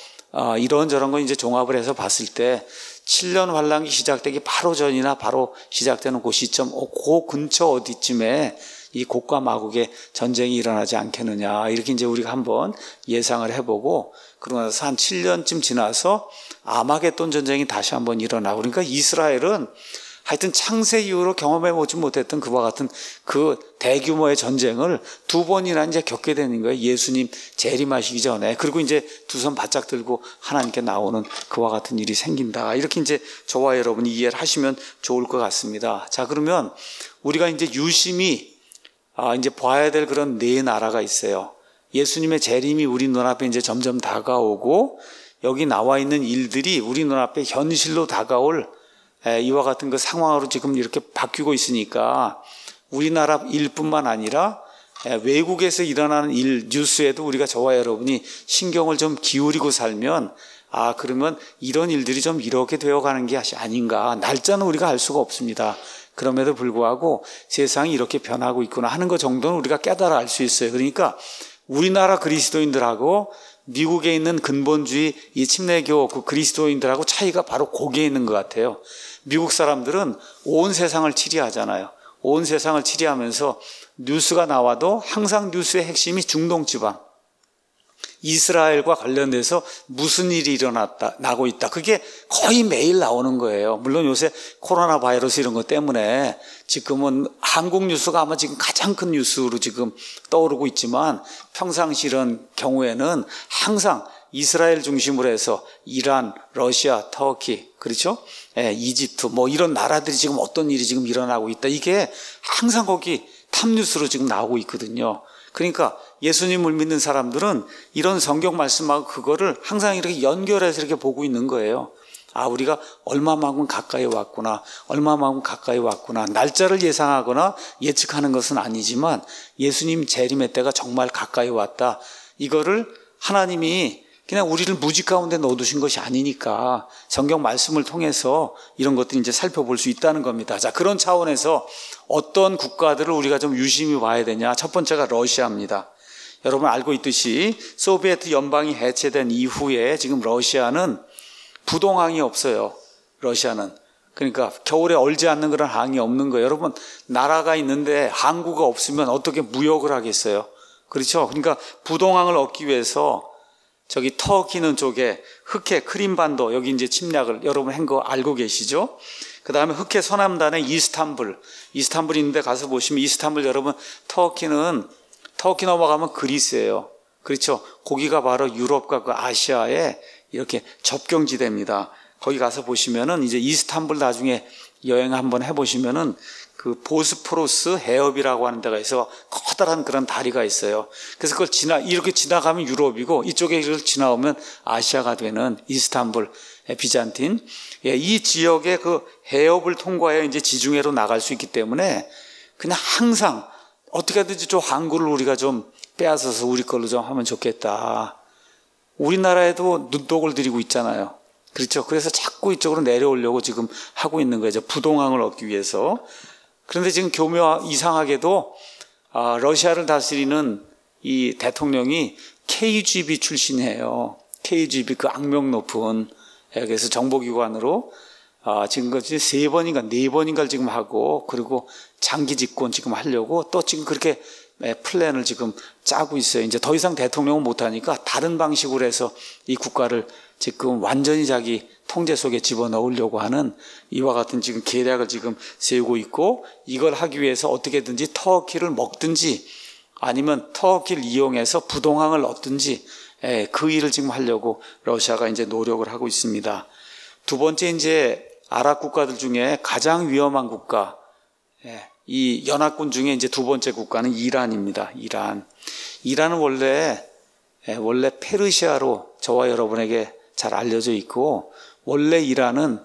이런저런 거 이제 종합을 해서 봤을 때 7년 환란기 시작되기 바로 전이나 바로 시작되는 그 시점, 그 근처 어디쯤에 이 곡과 마곡의 전쟁이 일어나지 않겠느냐, 이렇게 이제 우리가 한번 예상을 해보고, 그러고 나서 한 7년쯤 지나서 아마겟돈 전쟁이 다시 한번 일어나고, 그러니까 이스라엘은 하여튼 창세 이후로 경험해 보지 못했던 그와 같은 그 대규모의 전쟁을 두 번이나 이제 겪게 되는 거예요. 예수님 재림하시기 전에. 그리고 이제 두 손 바짝 들고 하나님께 나오는 그와 같은 일이 생긴다. 이렇게 이제 저와 여러분이 이해를 하시면 좋을 것 같습니다. 자, 그러면 우리가 이제 유심히 이제 봐야 될 그런 네 나라가 있어요. 예수님의 재림이 우리 눈앞에 이제 점점 다가오고 여기 나와 있는 일들이 우리 눈앞에 현실로 다가올 이와 같은 그 상황으로 지금 이렇게 바뀌고 있으니까 우리나라 일뿐만 아니라 외국에서 일어나는 일, 뉴스에도 우리가 저와 여러분이 신경을 좀 기울이고 살면 그러면 이런 일들이 좀 이렇게 되어가는 게 아닌가. 날짜는 우리가 알 수가 없습니다. 그럼에도 불구하고 세상이 이렇게 변하고 있구나 하는 것 정도는 우리가 깨달아 알 수 있어요. 그러니까 우리나라 그리스도인들하고 미국에 있는 근본주의 이 침례교 그 그리스도인들하고 차이가 바로 거기에 있는 것 같아요. 미국 사람들은 온 세상을 치리하잖아요. 온 세상을 치리하면서 뉴스가 나와도 항상 뉴스의 핵심이 중동 지방, 이스라엘과 관련돼서 무슨 일이 나고 있다. 그게 거의 매일 나오는 거예요. 물론 요새 코로나 바이러스 이런 것 때문에 지금은 한국 뉴스가 아마 지금 가장 큰 뉴스로 지금 떠오르고 있지만 평상시 이런 경우에는 항상 이스라엘 중심으로 해서 이란, 러시아, 터키, 그렇죠? 이집트 뭐 이런 나라들이 지금 어떤 일이 지금 일어나고 있다. 이게 항상 거기 탑뉴스로 지금 나오고 있거든요. 그러니까 예수님을 믿는 사람들은 이런 성경 말씀하고 그거를 항상 이렇게 연결해서 이렇게 보고 있는 거예요. 우리가 얼마만큼 가까이 왔구나. 얼마만큼 가까이 왔구나. 날짜를 예상하거나 예측하는 것은 아니지만 예수님 재림의 때가 정말 가까이 왔다. 이거를 하나님이 그냥 우리를 무지 가운데 넣어두신 것이 아니니까 성경 말씀을 통해서 이런 것들을 이제 살펴볼 수 있다는 겁니다. 자, 그런 차원에서 어떤 국가들을 우리가 좀 유심히 봐야 되냐. 첫 번째가 러시아입니다. 여러분 알고 있듯이 소비에트 연방이 해체된 이후에 지금 러시아는 부동항이 없어요. 러시아는. 그러니까 겨울에 얼지 않는 그런 항이 없는 거예요. 여러분 나라가 있는데 항구가 없으면 어떻게 무역을 하겠어요. 그렇죠. 그러니까 부동항을 얻기 위해서 저기 터키는 쪽에 흑해 크림반도 여기 이제 침략을 여러분 한 거 알고 계시죠? 그 다음에 흑해 서남단의 이스탄불이 있는데 가서 보시면 이스탄불 여러분 터키 넘어가면 그리스예요. 그렇죠? 거기가 바로 유럽과 그 아시아의 이렇게 접경지대입니다. 거기 가서 보시면은 이제 이스탄불 나중에 여행 한번 해보시면은 그 보스포러스 해협이라고 하는 데가 있어 커다란 그런 다리가 있어요. 그래서 그걸 이렇게 지나가면 유럽이고 이쪽에 이걸 지나오면 아시아가 되는 이스탄불, 비잔틴. 이 지역의 그 해협을 통과해야 이제 지중해로 나갈 수 있기 때문에 그냥 항상 어떻게 하든지 저 항구를 우리가 좀 빼앗아서 우리 걸로 좀 하면 좋겠다. 우리나라에도 눈독을 들이고 있잖아요. 그렇죠. 그래서 자꾸 이쪽으로 내려오려고 지금 하고 있는 거죠. 부동항을 얻기 위해서. 그런데 지금 이상하게도 러시아를 다스리는 이 대통령이 KGB 출신이에요. KGB 그 악명 높은. 그래서 정보기관으로 지금까지 3번인가 4번인가를 지금 하고 그리고 장기 집권 지금 하려고 또 지금 그렇게 플랜을 지금 짜고 있어요. 이제 더 이상 대통령은 못하니까 다른 방식으로 해서 이 국가를 지금 완전히 자기 통제 속에 집어넣으려고 하는 이와 같은 지금 계략을 지금 세우고 있고 이걸 하기 위해서 어떻게든지 터키를 먹든지 아니면 터키를 이용해서 부동항을 얻든지 그 일을 지금 하려고 러시아가 이제 노력을 하고 있습니다. 두 번째 이제 아랍 국가들 중에 가장 위험한 국가 이 연합군 중에 이제 두 번째 국가는 이란입니다. 이란은 원래 페르시아로 저와 여러분에게 잘 알려져 있고 원래 이란은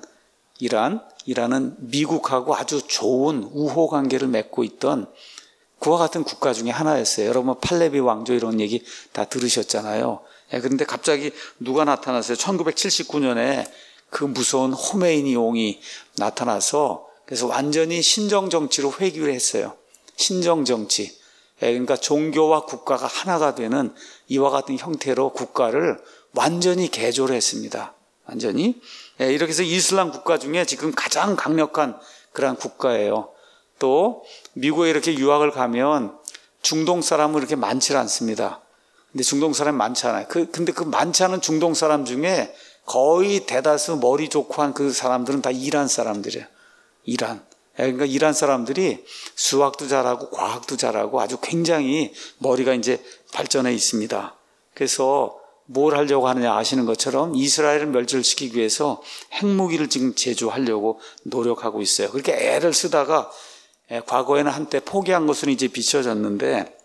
미국하고 아주 좋은 우호 관계를 맺고 있던 그와 같은 국가 중에 하나였어요. 여러분 팔레비 왕조 이런 얘기 다 들으셨잖아요. 그런데 갑자기 누가 나타났어요? 1979년에 그 무서운 호메이니 용이 나타나서 그래서 완전히 신정정치로 회귀를 했어요. 신정정치. 그러니까 종교와 국가가 하나가 되는 이와 같은 형태로 국가를 완전히 개조를 했습니다. 완전히. 이렇게 해서 이슬람 국가 중에 지금 가장 강력한 그러한 국가예요. 또 미국에 이렇게 유학을 가면 중동 사람은 이렇게 많지 않습니다. 근데 중동 사람이 많지 않아요. 근데 그 많지 않은 중동 사람 중에 거의 대다수 머리 좋고 한 그 사람들은 다 이란 사람들이에요. 이란. 그러니까 이란 사람들이 수학도 잘하고 과학도 잘하고 아주 굉장히 머리가 이제 발전해 있습니다. 그래서 뭘 하려고 하느냐 아시는 것처럼 이스라엘을 멸절시키기 위해서 핵무기를 지금 제조하려고 노력하고 있어요. 그렇게 애를 쓰다가 과거에는 한때 포기한 것은 이제 비춰졌는데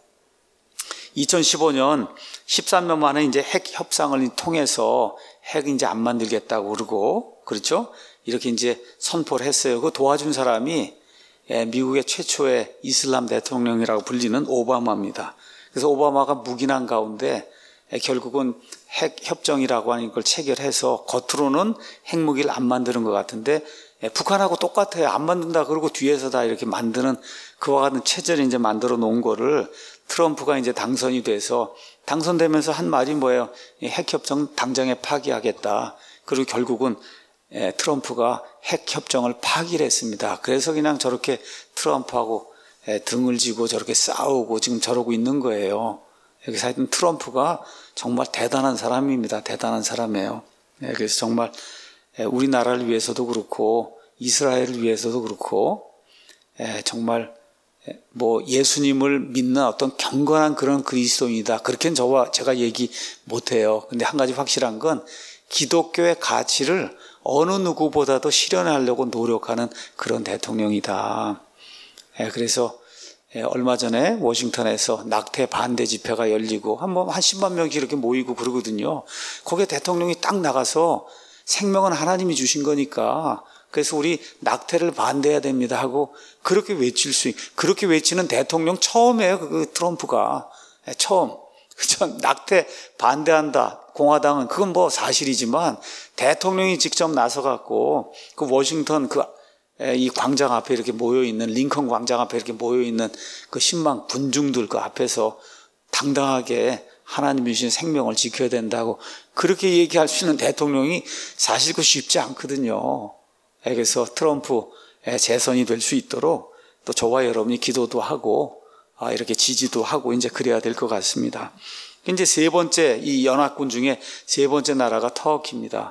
2015년 13년 만에 이제 핵 협상을 통해서 핵 이제 안 만들겠다고 그러고, 그렇죠? 이렇게 이제 선포를 했어요. 그 도와준 사람이 미국의 최초의 이슬람 대통령이라고 불리는 오바마입니다. 그래서 오바마가 묵인한 가운데 결국은 핵 협정이라고 하는 걸 체결해서 겉으로는 핵무기를 안 만드는 것 같은데 북한하고 똑같아요. 안 만든다 그러고 뒤에서 다 이렇게 만드는 그와 같은 체제를 이제 만들어 놓은 거를 트럼프가 이제 당선이 돼서 당선되면서 한 말이 뭐예요? 핵협정 당장에 파기하겠다. 그리고 결국은 트럼프가 핵협정을 파기를 했습니다. 그래서 그냥 저렇게 트럼프하고 등을 지고 저렇게 싸우고 지금 저러고 있는 거예요. 여기서 하여튼 트럼프가 정말 대단한 사람입니다. 대단한 사람이에요. 그래서 정말 우리나라를 위해서도 그렇고 이스라엘을 위해서도 그렇고 정말 뭐 예수님을 믿는 어떤 경건한 그런 그리스도인이다. 그렇게는 제가 얘기 못해요. 근데 한 가지 확실한 건 기독교의 가치를 어느 누구보다도 실현하려고 노력하는 그런 대통령이다. 그래서 얼마 전에 워싱턴에서 낙태 반대 집회가 열리고 한 10만 명이 이렇게 모이고 그러거든요. 거기에 대통령이 딱 나가서 생명은 하나님이 주신 거니까 그래서 우리 낙태를 반대해야 됩니다 하고 그렇게 그렇게 외치는 대통령 처음이에요. 그 트럼프가. 처음. 그죠? 낙태 반대한다. 공화당은 그건 뭐 사실이지만 대통령이 직접 나서갖고 그 워싱턴 이 광장 앞에 이렇게 모여있는 링컨 광장 앞에 이렇게 모여있는 그 10만 군중들 그 앞에서 당당하게 하나님이 주신 생명을 지켜야 된다고 그렇게 얘기할 수 있는 대통령이 사실 그 쉽지 않거든요. 그래서 트럼프 재선이 될 수 있도록 또 저와 여러분이 기도도 하고 이렇게 지지도 하고 이제 그래야 될 것 같습니다. 이제 세 번째 이 연합군 중에 세 번째 나라가 터키입니다.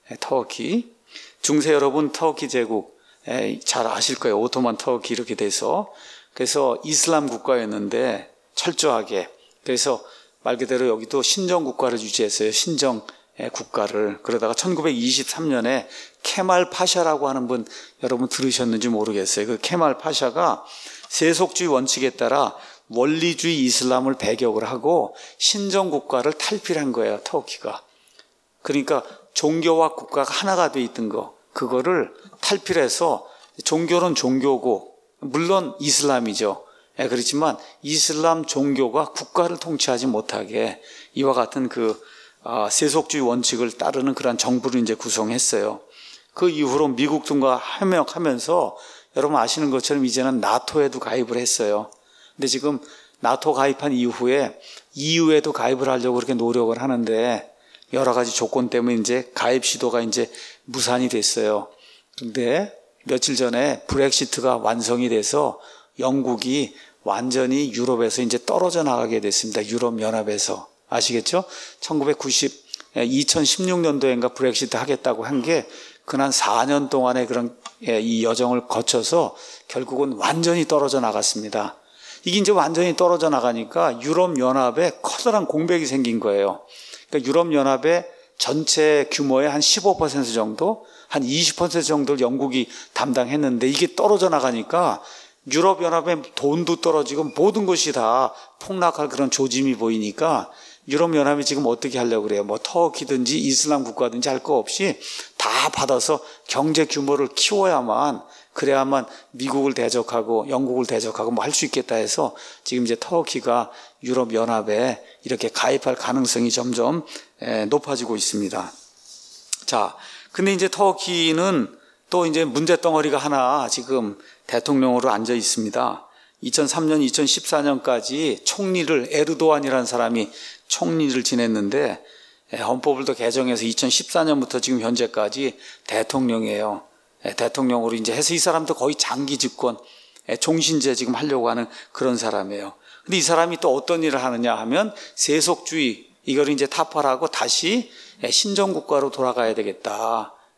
터키. 중세 여러분 터키 제국 잘 아실 거예요. 오토만 터키 이렇게 돼서 그래서 이슬람 국가였는데 철저하게 그래서 말 그대로 여기도 신정 국가를 유지했어요. 신정 국가를. 그러다가 1923년에 케말 파샤라고 하는 분 여러분 들으셨는지 모르겠어요. 그 케말 파샤가 세속주의 원칙에 따라 원리주의 이슬람을 배격을 하고 신정 국가를 탈피한 거예요. 터키가. 그러니까 종교와 국가가 하나가 돼 있던 그거를 탈피를 해서 종교는 종교고 물론 이슬람이죠. 그렇지만 이슬람 종교가 국가를 통치하지 못하게 이와 같은 세속주의 원칙을 따르는 그러한 정부를 이제 구성했어요. 그 이후로 미국 등과 협력하면서 여러분 아시는 것처럼 이제는 나토에도 가입을 했어요. 근데 지금 나토 가입한 이후에 EU에도 가입을 하려고 그렇게 노력을 하는데 여러 가지 조건 때문에 이제 가입 시도가 이제 무산이 됐어요. 그런데 며칠 전에 브렉시트가 완성이 돼서 영국이 완전히 유럽에서 이제 떨어져 나가게 됐습니다. 유럽연합에서. 아시겠죠? 2016년도인가 브렉시트 하겠다고 한 게 그난 4년 동안의 그런 이 여정을 거쳐서 결국은 완전히 떨어져 나갔습니다. 이게 이제 완전히 떨어져 나가니까 유럽연합에 커다란 공백이 생긴 거예요. 그러니까 유럽연합의 전체 규모의 한 15% 정도, 한 20% 정도를 영국이 담당했는데 이게 떨어져 나가니까 유럽연합의 돈도 떨어지고 모든 것이 다 폭락할 그런 조짐이 보이니까 유럽연합이 지금 어떻게 하려고 그래요? 뭐 터키든지 이슬람 국가든지 할 거 없이 다 받아서 경제 규모를 키워야만 그래야만 미국을 대적하고 영국을 대적하고 뭐 할 수 있겠다 해서 지금 이제 터키가 유럽연합에 이렇게 가입할 가능성이 점점 높아지고 있습니다. 자, 근데 이제 터키는 또 이제 문제덩어리가 하나 지금 대통령으로 앉아 있습니다. 2003년, 2014년까지 총리를 에르도안이라는 사람이 총리를 지냈는데 헌법을 또 개정해서 2014년부터 지금 현재까지 대통령이에요. 대통령으로 이제 해서 이 사람도 거의 장기 집권, 종신제 지금 하려고 하는 그런 사람이에요. 근데 이 사람이 또 어떤 일을 하느냐 하면 세속주의, 이걸 이제 타파하고 다시 신정국가로 돌아가야 되겠다.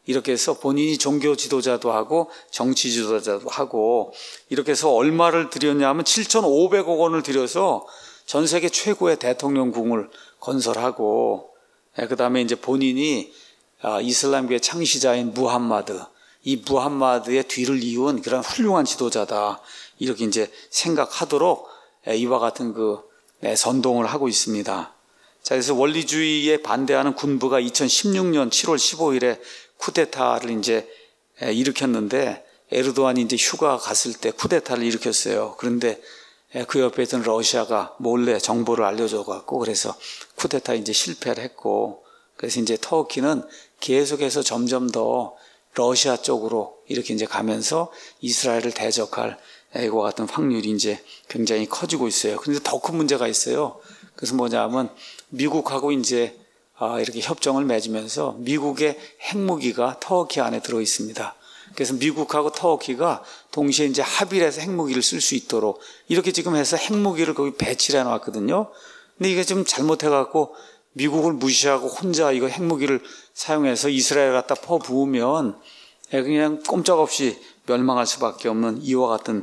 이렇게 해서 본인이 종교 지도자도 하고 정치 지도자도 하고 이렇게 해서 얼마를 들였냐면 7,500억 원을 들여서 전 세계 최고의 대통령궁을 건설하고 그다음에 이제 본인이 이슬람교의 창시자인 무함마드, 이 무함마드의 뒤를 이은 그런 훌륭한 지도자다 이렇게 이제 생각하도록 이와 같은 선동을 하고 있습니다. 자, 그래서 원리주의에 반대하는 군부가 2016년 7월 15일에 쿠데타를 이제 일으켰는데 에르도안이 이제 휴가 갔을 때 쿠데타를 일으켰어요. 그런데 그 옆에 있던 러시아가 몰래 정보를 알려줘 갖고 그래서 쿠데타 이제 실패를 했고 그래서 이제 터키는 계속해서 점점 더 러시아 쪽으로 이렇게 이제 가면서 이스라엘을 대적할 이와 같은 확률이 이제 굉장히 커지고 있어요. 그런데 더 큰 문제가 있어요. 그래서 뭐냐면 미국하고 이제 이렇게 협정을 맺으면서 미국의 핵무기가 터키 안에 들어 있습니다. 그래서 미국하고 터키가 동시에 이제 합의를 해서 핵무기를 쓸 수 있도록 이렇게 지금 해서 핵무기를 거기 배치를 해놨거든요. 근데 이게 좀 잘못해갖고 미국을 무시하고 혼자 이거 핵무기를 사용해서 이스라엘 갖다 퍼부으면 그냥 꼼짝없이 멸망할 수밖에 없는 이와 같은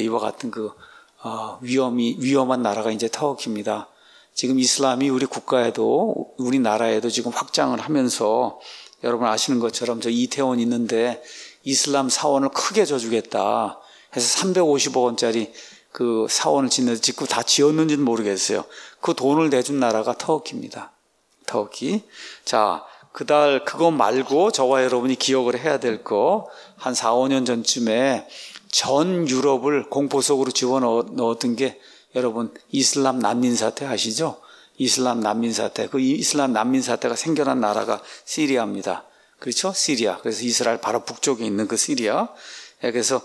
위험한 나라가 이제 터키입니다. 지금 이슬람이 우리나라에도 지금 확장을 하면서 여러분 아시는 것처럼 저 이태원 있는데 이슬람 사원을 크게 져주겠다 해서 350억 원짜리 그 사원을 짓고 다 지었는지는 모르겠어요. 그 돈을 내준 나라가 터키입니다. 터키. 자, 그거 말고 저와 여러분이 기억을 해야 될 거 한 4, 5년 전쯤에 전 유럽을 공포 속으로 집어넣었던 게 여러분 이슬람 난민 사태 아시죠? 이슬람 난민 사태. 그 이슬람 난민 사태가 생겨난 나라가 시리아입니다. 그렇죠? 시리아. 그래서 이스라엘 바로 북쪽에 있는 그 시리아. 그래서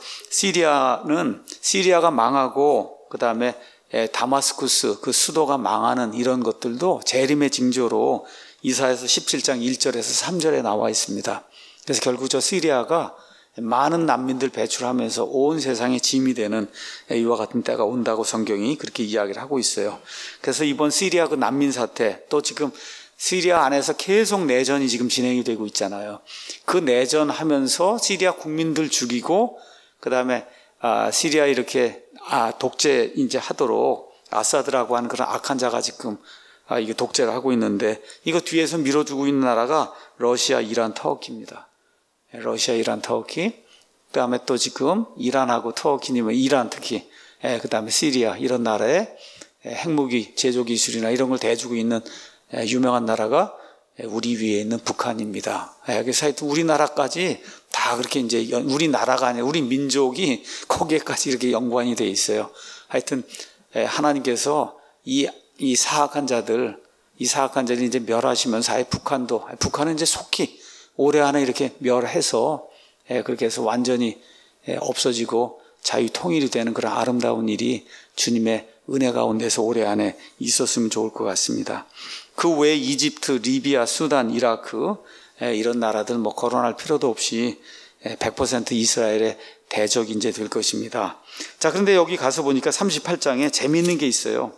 시리아가 망하고 그다음에 다마스쿠스 그 수도가 망하는 이런 것들도 재림의 징조로 이사야서 17장 1절에서 3절에 나와 있습니다. 그래서 결국 저 시리아가 많은 난민들 배출하면서 온 세상에 짐이 되는 이와 같은 때가 온다고 성경이 그렇게 이야기를 하고 있어요. 그래서 이번 시리아 그 난민 사태 또 지금 시리아 안에서 계속 내전이 지금 진행이 되고 있잖아요. 그 내전하면서 시리아 국민들 죽이고 그다음에 시리아 이렇게 독재 이제 하도록 아사드라고 하는 그런 악한 자가 지금 이게 독재를 하고 있는데 이거 뒤에서 밀어주고 있는 나라가 러시아, 이란, 터키입니다. 러시아, 이란, 터키. 그다음에 또 지금 이란하고 터키니면 이란 특히 그다음에 시리아 이런 나라에 핵무기 제조 기술이나 이런 걸 대주고 있는 유명한 나라가 우리 위에 있는 북한입니다. 그래서 하여튼 우리나라까지 다 그렇게 이제 우리나라가 아니라 우리 민족이 거기에까지 이렇게 연관이 돼 있어요. 하여튼 하나님께서 이 사악한 자들 이제 멸하시면서 북한은 이제 속히 올해 안에 이렇게 멸해서 그렇게 해서 완전히 없어지고 자유 통일이 되는 그런 아름다운 일이 주님의 은혜 가운데서 올해 안에 있었으면 좋을 것 같습니다. 그 외에 이집트, 리비아, 수단, 이라크 이런 나라들 거론할 필요도 없이 100% 이스라엘의 대적이 이제 될 것입니다. 자, 그런데 여기 가서 보니까 38장에 재미있는 게 있어요.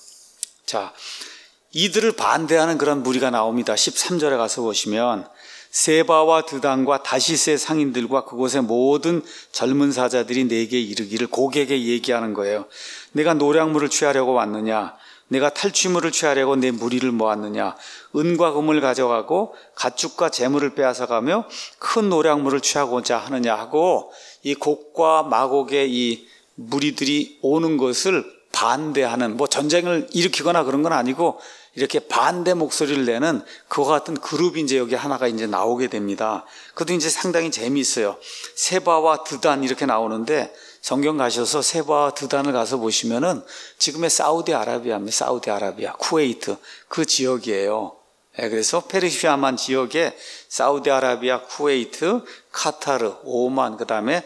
자, 이들을 반대하는 그런 무리가 나옵니다. 13절에 가서 보시면 세바와 드단과 다시스의 상인들과 그곳의 모든 젊은 사자들이 내게 이르기를 고객에게 얘기하는 거예요. 내가 노량물을 취하려고 왔느냐? 내가 탈취물을 취하려고 내 무리를 모았느냐? 은과 금을 가져가고 가축과 재물을 빼앗아가며 큰 노량물을 취하고자 하느냐 하고 이 곡과 마곡의 이 무리들이 오는 것을 반대하는 전쟁을 일으키거나 그런 건 아니고 이렇게 반대 목소리를 내는 그와 같은 그룹이 이제 여기 하나가 이제 나오게 됩니다. 그것도 이제 상당히 재미있어요. 세바와 드단 이렇게 나오는데 성경 가셔서 세바와 드단을 가서 보시면은 지금의 사우디아라비아입니다. 사우디아라비아, 쿠웨이트 그 지역이에요. 그래서 페르시아만 지역에 사우디아라비아, 쿠웨이트, 카타르, 오만, 그 다음에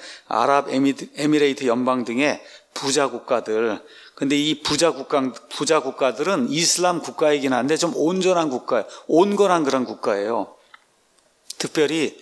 아랍에미레이트 연방 등의 부자 국가들. 근데 이 부자 국가들은 이슬람 국가이긴 한데 좀 온전한 국가예요. 온건한 그런 국가예요. 특별히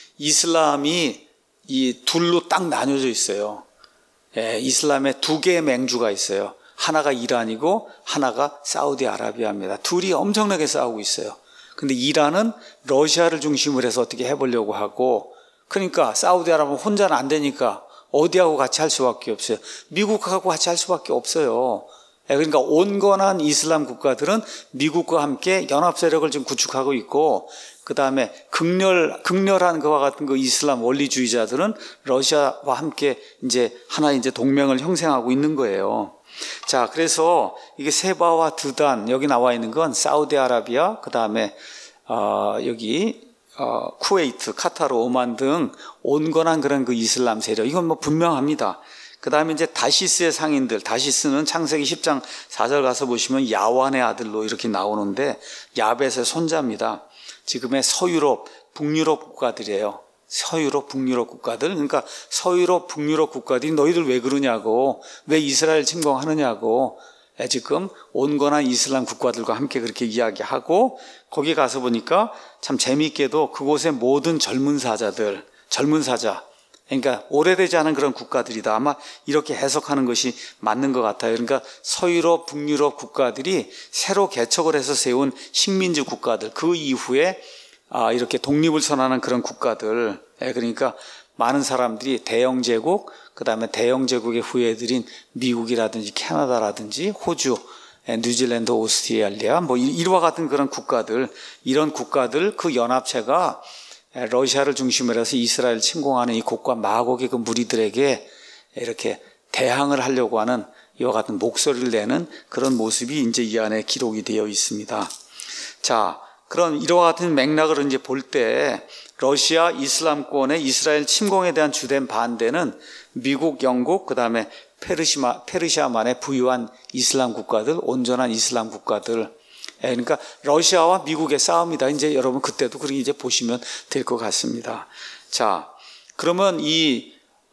이슬람이 이 둘로 딱 나뉘어져 있어요. 이슬람에 두 개의 맹주가 있어요. 하나가 이란이고 하나가 사우디아라비아입니다. 둘이 엄청나게 싸우고 있어요. 근데 이란은 러시아를 중심으로 해서 어떻게 해보려고 하고, 그러니까 사우디아라비아 혼자는 안 되니까 어디하고 같이 할 수밖에 없어요. 미국하고 같이 할 수밖에 없어요. 그러니까 온건한 이슬람 국가들은 미국과 함께 연합 세력을 지금 구축하고 있고, 그 다음에 극렬한 그와 같은 그 이슬람 원리주의자들은 러시아와 함께 이제 하나의 이제 동맹을 형성하고 있는 거예요. 자, 그래서 이게 세바와 드단, 여기 나와 있는 건 사우디아라비아, 그 다음에 여기 쿠웨이트, 카타르, 오만 등 온건한 그런 그 이슬람 세력, 이건 뭐 분명합니다. 그 다음에 이제 다시스의 상인들, 다시스는 창세기 10장 4절 가서 보시면 야완의 아들로 이렇게 나오는데 야벳의 손자입니다. 지금의 서유럽, 북유럽 국가들이에요. 서유럽, 북유럽 국가들. 그러니까 서유럽, 북유럽 국가들이 너희들 왜 그러냐고, 왜 이스라엘 침공하느냐고, 지금 온건한 이슬람 국가들과 함께 그렇게 이야기하고, 거기 가서 보니까 참 재미있게도 그곳의 모든 젊은 사자, 그러니까 오래되지 않은 그런 국가들이다. 아마 이렇게 해석하는 것이 맞는 것 같아요. 그러니까 서유럽, 북유럽 국가들이 새로 개척을 해서 세운 식민지 국가들, 그 이후에 이렇게 독립을 선언하는 그런 국가들. 그러니까 많은 사람들이 대영 제국, 그 다음에 대영 제국의 후예들인 미국이라든지 캐나다라든지 호주, 뉴질랜드, 오스트레일리아, 뭐 이와 같은 그런 국가들, 이런 국가들 그 연합체가 러시아를 중심으로 해서 이스라엘 침공하는 이 곡과 마곡의 그 무리들에게 이렇게 대항을 하려고 하는 이와 같은 목소리를 내는 그런 모습이 이제 이 안에 기록이 되어 있습니다. 자, 그런 이와 같은 맥락을 이제 볼 때 러시아 이슬람권의 이스라엘 침공에 대한 주된 반대는 미국, 영국, 그 다음에 페르시아만의 부유한 이슬람 국가들, 온전한 이슬람 국가들. 그러니까 러시아와 미국의 싸움이다. 이제 여러분 그때도 그렇게 이제 보시면 될 것 같습니다. 자, 그러면 이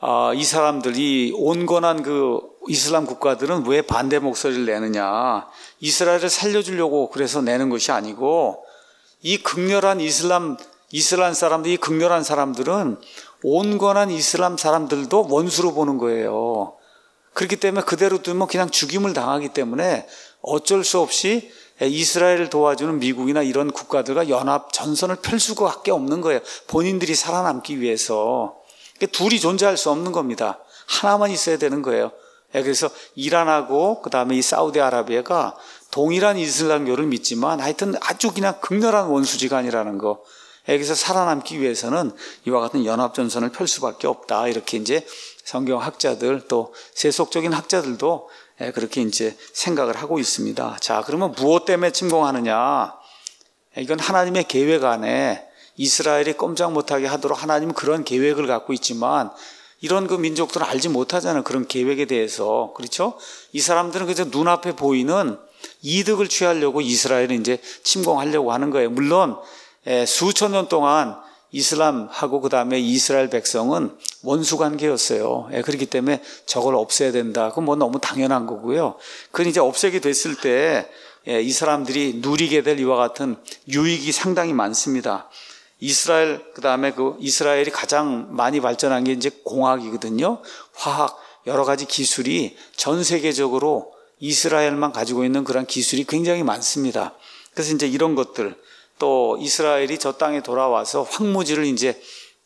사람들이 온건한 그 이슬람 국가들은 왜 반대 목소리를 내느냐? 이스라엘을 살려주려고 그래서 내는 것이 아니고, 이 극렬한 이슬람 사람들, 이 극렬한 사람들은 온건한 이슬람 사람들도 원수로 보는 거예요. 그렇기 때문에 그대로 두면 그냥 죽임을 당하기 때문에 어쩔 수 없이 이스라엘을 도와주는 미국이나 이런 국가들과 연합 전선을 펼 수밖에 없는 거예요. 본인들이 살아남기 위해서. 둘이 존재할 수 없는 겁니다. 하나만 있어야 되는 거예요. 그래서 이란하고 그 다음에 이 사우디아라비아가 동일한 이슬람교를 믿지만 하여튼 아주 그냥 극렬한 원수지간이라는 거. 그래서 살아남기 위해서는 이와 같은 연합전선을 펼 수밖에 없다. 이렇게 이제 성경학자들 또 세속적인 학자들도 그렇게 이제 생각을 하고 있습니다. 자, 그러면 무엇 때문에 침공하느냐? 이건 하나님의 계획 안에 이스라엘이 꼼짝 못하게 하도록 하나님은 그런 계획을 갖고 있지만 이런 그 민족들은 알지 못하잖아요. 그런 계획에 대해서. 그렇죠? 이 사람들은 그저 눈앞에 보이는 이득을 취하려고 이스라엘을 이제 침공하려고 하는 거예요. 물론 수천 년 동안 이슬람하고 그 다음에 이스라엘 백성은 원수 관계였어요. 그렇기 때문에 저걸 없애야 된다. 그건 뭐 너무 당연한 거고요. 그건 이제 없애게 됐을 때 이 사람들이 누리게 될 이와 같은 유익이 상당히 많습니다. 이스라엘, 그 다음에 그 이스라엘이 가장 많이 발전한 게 이제 공학이거든요. 화학, 여러 가지 기술이 전 세계적으로 이스라엘만 가지고 있는 그런 기술이 굉장히 많습니다. 그래서 이제 이런 것들, 또 이스라엘이 저 땅에 돌아와서 황무지를 이제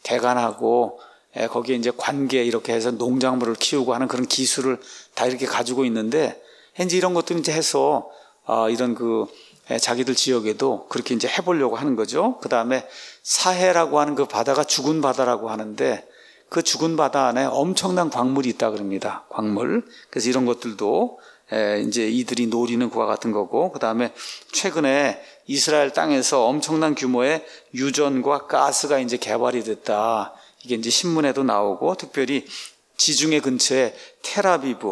개간하고 거기에 이제 관계 이렇게 해서 농작물을 키우고 하는 그런 기술을 다 이렇게 가지고 있는데, 현재 이런 것들을 이제 해서 이런 그 자기들 지역에도 그렇게 이제 해보려고 하는 거죠. 그 다음에 사해라고 하는 그 바다가 죽은 바다라고 하는데 그 죽은 바다 안에 엄청난 광물이 있다 그럽니다. 광물. 그래서 이런 것들도 이제 이들이 노리는 그와 같은 거고, 그 다음에 최근에 이스라엘 땅에서 엄청난 규모의 유전과 가스가 이제 개발이 됐다. 이게 이제 신문에도 나오고, 특별히 지중해 근처에 테라비브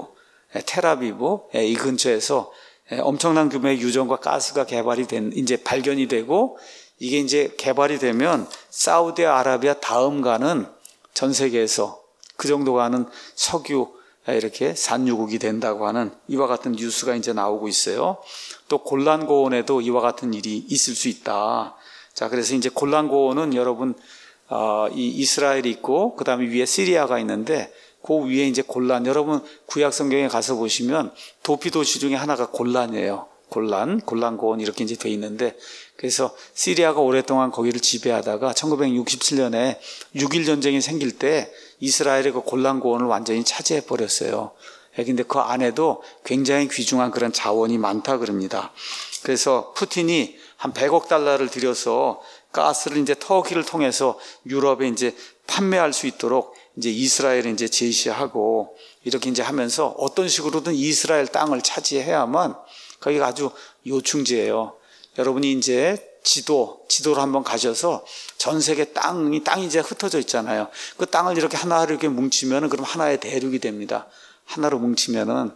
이 근처에서 엄청난 규모의 유전과 가스가 개발이 이제 발견이 되고, 이게 이제 개발이 되면 사우디아라비아 다음 가는 전 세계에서 그 정도 가는 석유 이렇게 산유국이 된다고 하는 이와 같은 뉴스가 이제 나오고 있어요. 또 골란 고원에도 이와 같은 일이 있을 수 있다. 자, 그래서 이제 골란 고원은 여러분 이 이스라엘이 있고 그 다음에 위에 시리아가 있는데 그 위에 이제 골란, 여러분 구약 성경에 가서 보시면 도피 도시 중에 하나가 골란이에요. 골란 고원 이렇게 이제 돼 있는데, 그래서 시리아가 오랫동안 거기를 지배하다가 1967년에 6.1 전쟁이 생길 때 이스라엘의 그 골란 고원을 완전히 차지해 버렸어요. 근데 그 안에도 굉장히 귀중한 그런 자원이 많다 그럽니다. 그래서 푸틴이 한 100억 달러를 들여서 가스를 이제 터키를 통해서 유럽에 이제 판매할 수 있도록 이제 이스라엘에 이제 제시하고 이렇게 이제 하면서 어떤 식으로든 이스라엘 땅을 차지해야만, 거기가 아주 요충지예요. 여러분이 이제 지도를 한번 가셔서 전 세계 땅이 이제 흩어져 있잖아요. 그 땅을 이렇게 하나로 이렇게 뭉치면은 그럼 하나의 대륙이 됩니다. 하나로 뭉치면은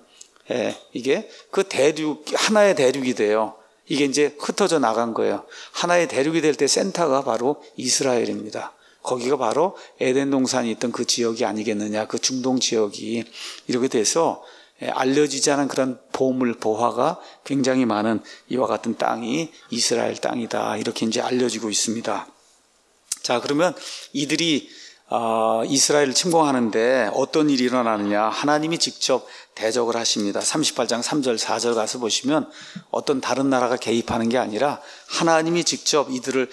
이게 그 하나의 대륙이 돼요. 이게 이제 흩어져 나간 거예요. 하나의 대륙이 될 때 센터가 바로 이스라엘입니다. 거기가 바로 에덴 동산이 있던 그 지역이 아니겠느냐, 그 중동 지역이. 이렇게 돼서 알려지지 않은 그런 보화가 굉장히 많은 이와 같은 땅이 이스라엘 땅이다, 이렇게 이제 알려지고 있습니다. 자, 그러면 이들이 이스라엘을 침공하는데 어떤 일이 일어나느냐, 하나님이 직접 대적을 하십니다. 38장 3절 4절 가서 보시면 어떤 다른 나라가 개입하는 게 아니라 하나님이 직접 이들을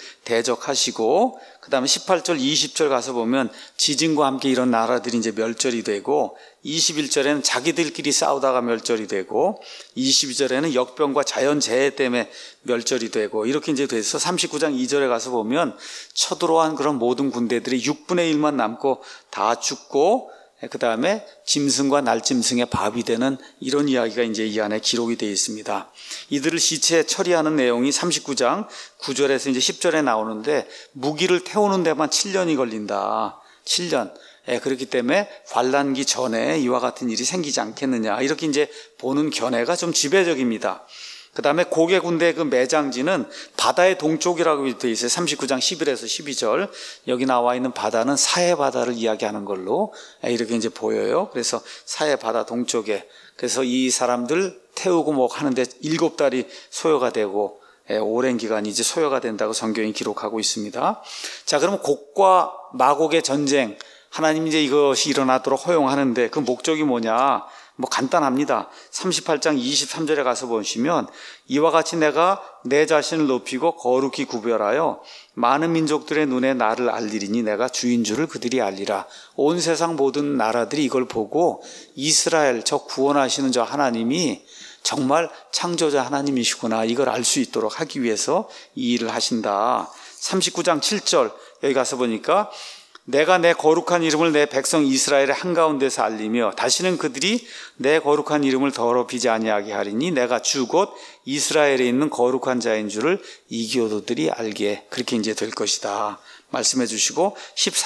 대적하시고, 그 다음에 18절 20절 가서 보면 지진과 함께 이런 나라들이 이제 멸절이 되고, 21절에는 자기들끼리 싸우다가 멸절이 되고, 22절에는 역병과 자연재해 때문에 멸절이 되고, 이렇게 이제 돼서 39장 2절에 가서 보면 쳐들어온 그런 모든 군대들이 6분의 1만 남고 다 죽고, 그 다음에 짐승과 날짐승의 밥이 되는 이런 이야기가 이제 이 안에 기록이 되어 있습니다. 이들을 시체 처리하는 내용이 39장 9절에서 이제 10절에 나오는데, 무기를 태우는 데만 7년이 걸린다. 7년. 그렇기 때문에 환란기 전에 이와 같은 일이 생기지 않겠느냐, 이렇게 이제 보는 견해가 좀 지배적입니다. 그 다음에 고개 군대의 그 매장지는 바다의 동쪽이라고 되어 있어요. 39장 11에서 12절. 여기 나와 있는 바다는 사해 바다를 이야기하는 걸로 이렇게 이제 보여요. 그래서 사해 바다 동쪽에. 그래서 이 사람들 태우고 뭐 하는데 7달이 소요가 되고, 오랜 기간이 이제 소요가 된다고 성경이 기록하고 있습니다. 자, 그러면 곡과 마곡의 전쟁, 하나님이 이제 이것이 일어나도록 허용하는데 그 목적이 뭐냐? 뭐 간단합니다. 38장 23절에 가서 보시면, 이와 같이 내가 내 자신을 높이고 거룩히 구별하여 많은 민족들의 눈에 나를 알리리니 내가 주인 줄을 그들이 알리라. 온 세상 모든 나라들이 이걸 보고 이스라엘, 저 구원하시는 저 하나님이 정말 창조자 하나님이시구나, 이걸 알 수 있도록 하기 위해서 이 일을 하신다. 39장 7절 여기 가서 보니까, 내가 내 거룩한 이름을 내 백성 이스라엘의 한가운데서 알리며 다시는 그들이 내 거룩한 이름을 더럽히지 아니하게 하리니 내가 주 곧 이스라엘에 있는 거룩한 자인 줄을 이 교도들이 알게, 그렇게 이제 될 것이다 말씀해 주시고,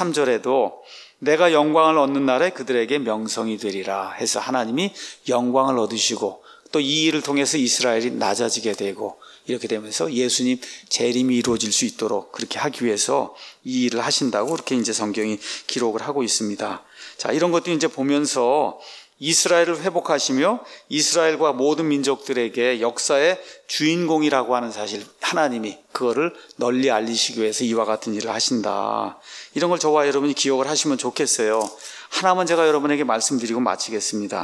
13절에도 내가 영광을 얻는 날에 그들에게 명성이 되리라 해서 하나님이 영광을 얻으시고, 또 이 일을 통해서 이스라엘이 낮아지게 되고, 이렇게 되면서 예수님 재림이 이루어질 수 있도록 그렇게 하기 위해서 이 일을 하신다고 그렇게 이제 성경이 기록을 하고 있습니다. 자, 이런 것도 이제 보면서 이스라엘을 회복하시며 이스라엘과 모든 민족들에게 역사의 주인공이라고 하는 사실, 하나님이 그거를 널리 알리시기 위해서 이와 같은 일을 하신다. 이런 걸 저와 여러분이 기억을 하시면 좋겠어요. 하나만 제가 여러분에게 말씀드리고 마치겠습니다.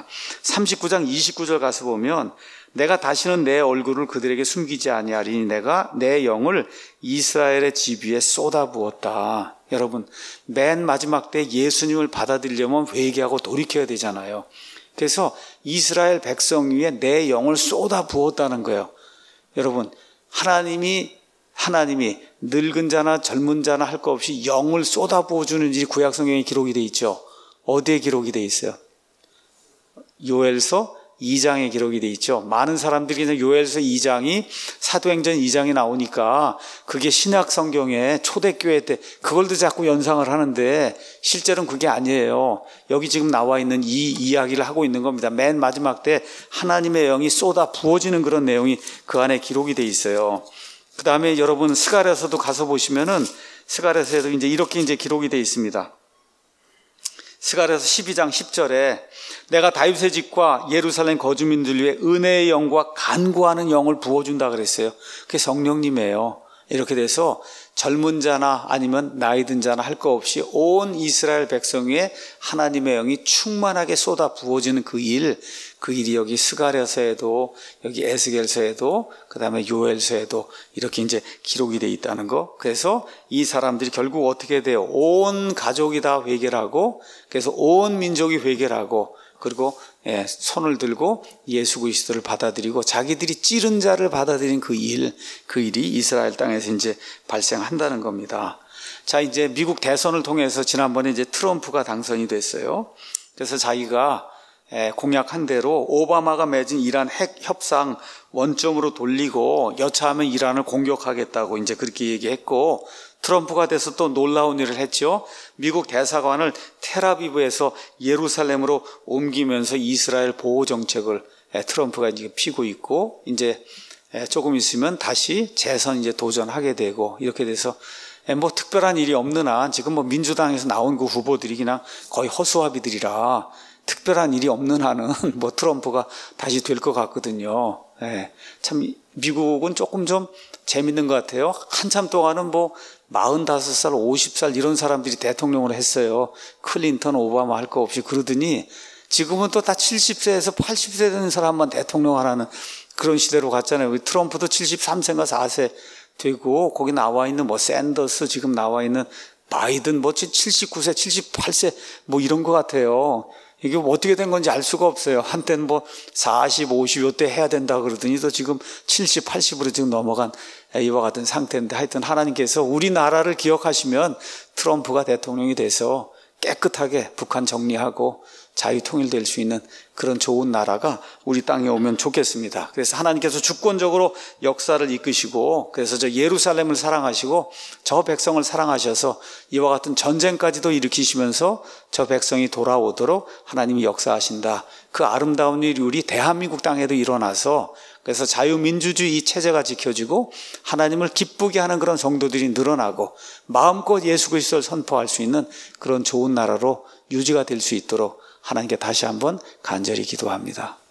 39장 29절 가서 보면, 내가 다시는 내 얼굴을 그들에게 숨기지 아니하리니 내가 내 영을 이스라엘의 집 위에 쏟아부었다. 여러분, 맨 마지막 때 예수님을 받아들이려면 회개하고 돌이켜야 되잖아요. 그래서 이스라엘 백성 위에 내 영을 쏟아부었다는 거예요. 여러분, 하나님이 늙은 자나 젊은 자나 할 것 없이 영을 쏟아부어주는 일이 구약 성경에 기록이 되어 있죠. 어디에 기록이 되어 있어요? 요엘서 2장에 기록이 되어 있죠. 많은 사람들이 그냥 요엘서 2장이 사도행전 2장에 나오니까 그게 신약 성경에 초대교회 때 그걸도 자꾸 연상을 하는데, 실제로는 그게 아니에요. 여기 지금 나와 있는 이 이야기를 하고 있는 겁니다. 맨 마지막 때 하나님의 영이 쏟아 부어지는 그런 내용이 그 안에 기록이 되어 있어요. 그 다음에 여러분 스가랴서도 가서 보시면은, 스가랴서에도 이제 이렇게 이제 기록이 되어 있습니다. 스가랴서 12장 10절에 내가 다윗의 집과 예루살렘 거주민들 위해 은혜의 영과 간구하는 영을 부어준다 그랬어요. 그게 성령님이에요. 이렇게 돼서 젊은 자나 아니면 나이 든 자나 할 거 없이 온 이스라엘 백성 위에 하나님의 영이 충만하게 쏟아 부어지는 그 일이 여기 스가랴서에도 여기 에스겔서에도 그다음에 요엘서에도 이렇게 이제 기록이 돼 있다는 거. 그래서 이 사람들이 결국 어떻게 돼요? 온 가족이 다 회개를 하고, 그래서 온 민족이 회개를 하고, 그리고 손을 들고 예수 그리스도를 받아들이고 자기들이 찌른 자를 받아들인 그 일이 이스라엘 땅에서 이제 발생한다는 겁니다. 자, 이제 미국 대선을 통해서 지난번에 이제 트럼프가 당선이 됐어요. 그래서 자기가 공약한 대로 오바마가 맺은 이란 핵 협상 원점으로 돌리고 여차하면 이란을 공격하겠다고 이제 그렇게 얘기했고, 트럼프가 돼서 또 놀라운 일을 했죠. 미국 대사관을 텔아비브에서 예루살렘으로 옮기면서 이스라엘 보호 정책을 트럼프가 이제 피고 있고, 이제 조금 있으면 다시 재선 이제 도전하게 되고, 이렇게 돼서 뭐 특별한 일이 없는 한 지금 뭐 민주당에서 나온 그 후보들이 그냥 거의 허수아비들이라 특별한 일이 없는 한은 뭐 트럼프가 다시 될 것 같거든요. 참 미국은 조금 좀 재밌는 것 같아요. 한참 동안은 뭐 45살, 50살 이런 사람들이 대통령을 했어요. 클린턴, 오바마 할 거 없이. 그러더니 지금은 또 다 70세에서 80세 되는 사람만 대통령 하라는 그런 시대로 갔잖아요. 트럼프도 73세인가 4세 되고, 거기 나와 있는 뭐 샌더스, 지금 나와 있는 바이든 뭐 79세, 78세 뭐 이런 것 같아요. 이게 어떻게 된 건지 알 수가 없어요. 한때는 뭐 40, 50 요때 해야 된다 그러더니 또 지금 70, 80으로 지금 넘어간 이와 같은 상태인데, 하여튼 하나님께서 우리나라를 기억하시면 트럼프가 대통령이 돼서 깨끗하게 북한 정리하고 자유 통일될 수 있는 그런 좋은 나라가 우리 땅에 오면 좋겠습니다. 그래서 하나님께서 주권적으로 역사를 이끄시고, 그래서 저 예루살렘을 사랑하시고 저 백성을 사랑하셔서 이와 같은 전쟁까지도 일으키시면서 저 백성이 돌아오도록 하나님이 역사하신다. 그 아름다운 일이 우리 대한민국 땅에도 일어나서, 그래서 자유민주주의 체제가 지켜지고 하나님을 기쁘게 하는 그런 성도들이 늘어나고 마음껏 예수 그리스도를 선포할 수 있는 그런 좋은 나라로 유지가 될 수 있도록 하나님께 다시 한번 간절히 기도합니다.